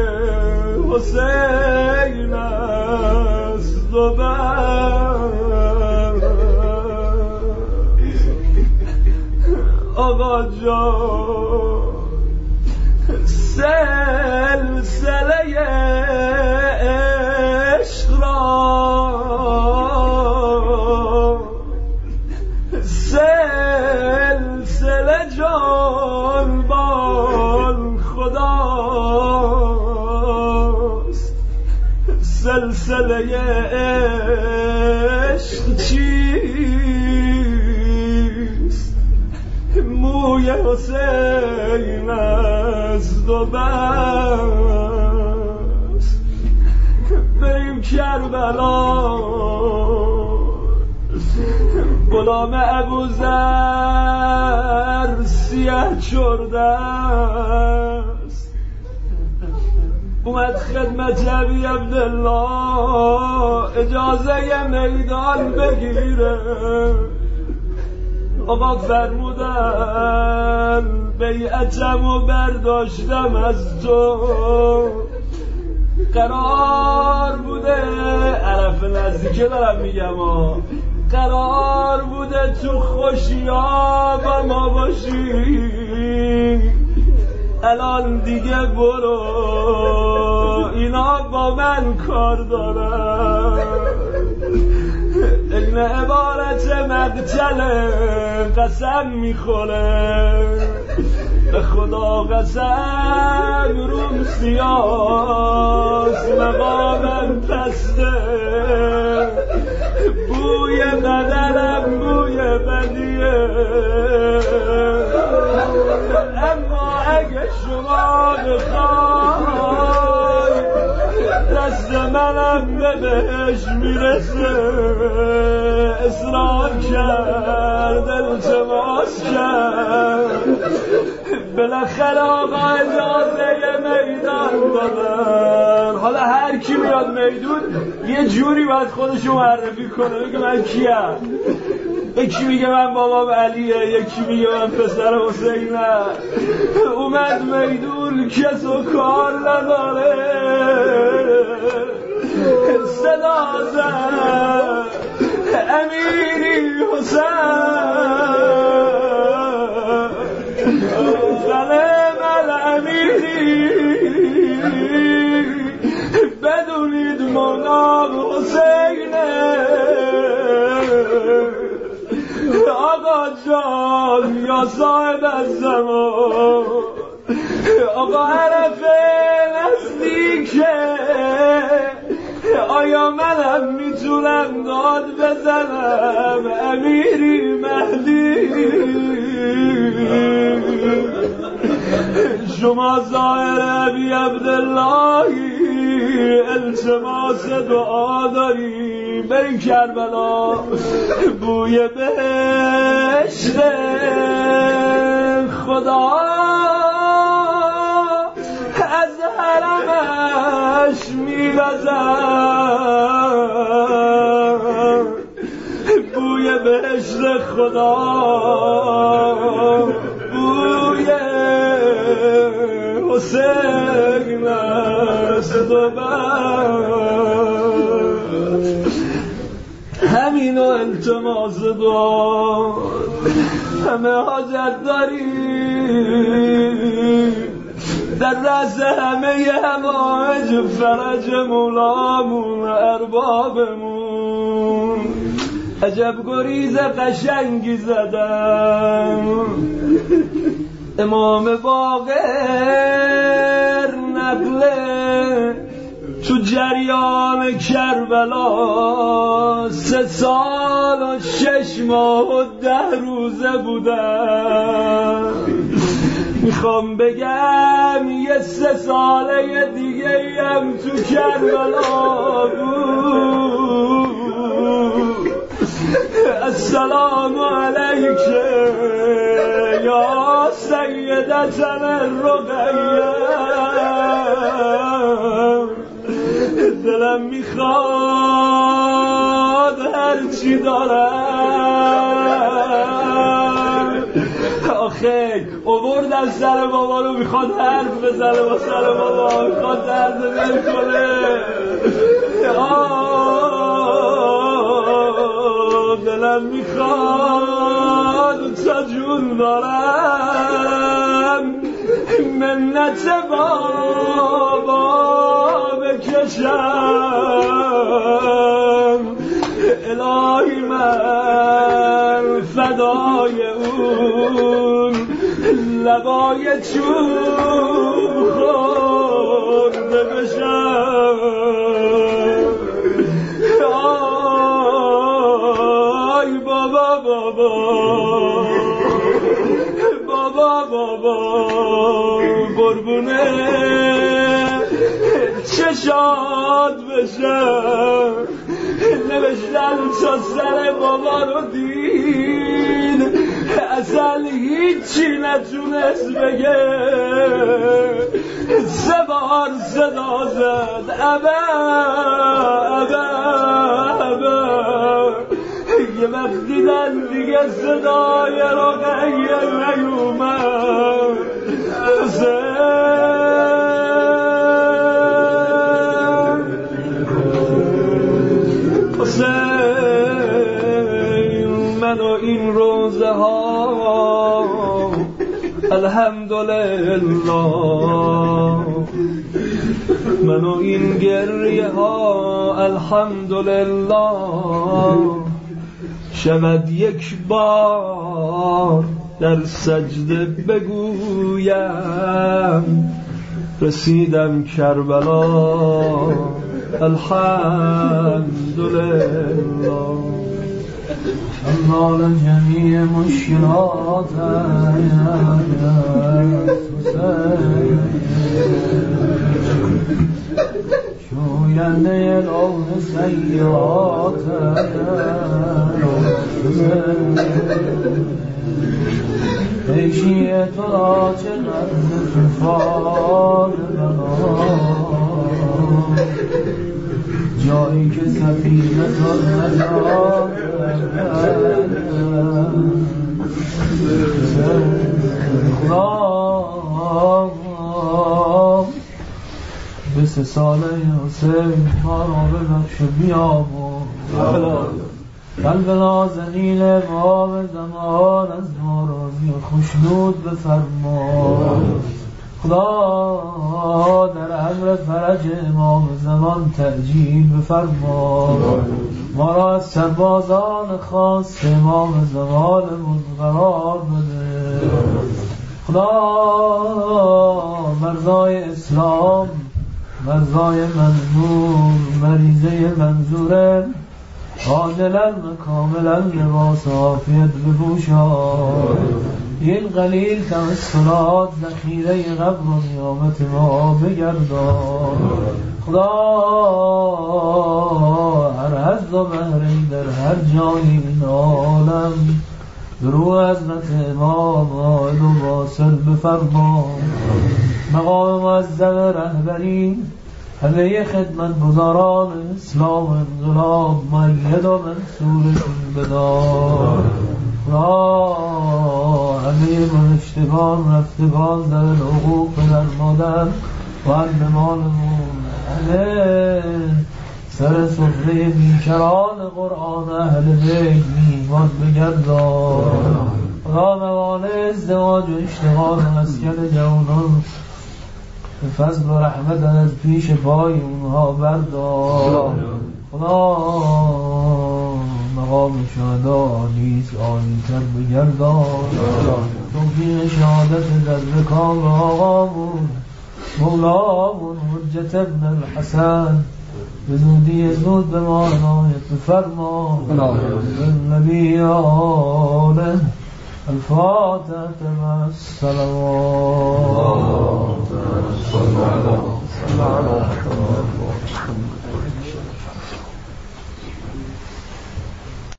حسین است و آقا جان سلسله عشق را سلسله جانبان خداست سلسله عشق چیست موی حسین است و بس بریم کربلا غلام ابوذر سیه چرده است اومد خدمت ابی عبدالله اجازه میدان بگیره آقا فرمودن بیعتم و برداشتم از تو قرار بوده عرف نزدیکه دارم میگم قرار بوده تو خوشیا با ما باشی الان دیگه برو اینا با من کار دارن این عبارت مقتل قسم میخوره به خدا قسم روم سیاس مقامم پسته بوی بدنم بوی بدیه اما اگه شما بخوای دست منم به بهش میرسه اصرار کرد التماس کرد بالاخره آقا اجازه میدان دادن حالا هر کی میاد میدون یه جوری باید خودشو معرفی کنه بگه من کیم یکی میگه من بابام علیه یکی میگه من پسر حسینم اومد میدون کس و کار نداره صدا زد امیری حسین سلام الامیری بدونید مولا حسینه آقا جان یا صاحب الزمان آقا عرفه نزدیکه آیا منم میتونم داد بزنم امیری مهدی شما ظاهر ابی عبداللهی التماس دعا داری بریم کربلا بوی بهشت خدا از حرمش میوزد بوی بهشت خدا بوی حسین است و همینو التماس دعا همه حاجت داریم در رأس همه حوائج فرج مولامون اربابمون عجب گریز قشنگی زدم امام باقر نقله تو جریان کربلا 3 سال و 6 ماه و 10 روزه بودم. میخوام بگم یه 3 ساله دیگه هم تو کربلا بود. السلام علیک یا سیدتنا الرقیه. دلم میخواد هرچی دارم آخه آوردم سر بابا رو میخواد حرف بزنه با سر بابا میخواد درد دل کنه. دلم میخواد تا جون دارم منت بابا بکشم. الهی من فدای اون لبای چوب خورده بشم. آی بابا بابا بابا بابا قربونه چشاد بشم. نوشتم تا سر بابا رو دید اصلا هیچی نتونست بگه. 3 بار صدا زد ابا ابا ابا. یه وقت دیدن دیگه صدای رقیه نیومد. من و این روزه ها الحمدلله، من و این گریه ها الحمدلله. شود 1 بار در سجده بگویم رسیدم کربلا الحمدلله. شمال جمیع مشکلات شوینده لون سیئات پیشی تو را چقدر فال جایی که سفینه تو نجات خدا به 3 ساله حسین ما را ببخش بیامون. قلب نازنین ما به زمان از ما راضی خوشنود بفرما. خدا در امر فرج امام زمان تعجیل بفرما. ما را از سربازان خاص امام زمانمون قرار بده. خدا مرزای اسلام، مرزای منظور، مریضه منظوره عادلا کاملا لباس عافیت بپوشان. این قلیل توسلات ذخیره قبر و قیامت ما بگردان. خدا هر حظ و بهره‌ای در هر جای این عالم به روح حضرت امام عائد و واصل بفرما. مقام معظم رهبری همه خدمت گزاران اسلام و انقلاب مؤید و منصورشون بدار. همه گذشتگان رفتگان در الحقوق پدر مادر و علمانمون همه سر سفره بیکران قرآن اهل بیت میهمان بگردان. خدا موانع ازدواج و اشتغال و مسکن جوانان به فضل و رحمت از پیش پای اونها بردار. خدا مقام شهدا نیست عالی تر بگردان توفیق شهادت در رکاب آقامون مولامون حجت ابن الحسن به زودی زود به ما عنایت بفرما بالنبی آله الفاتحة مع الصلوات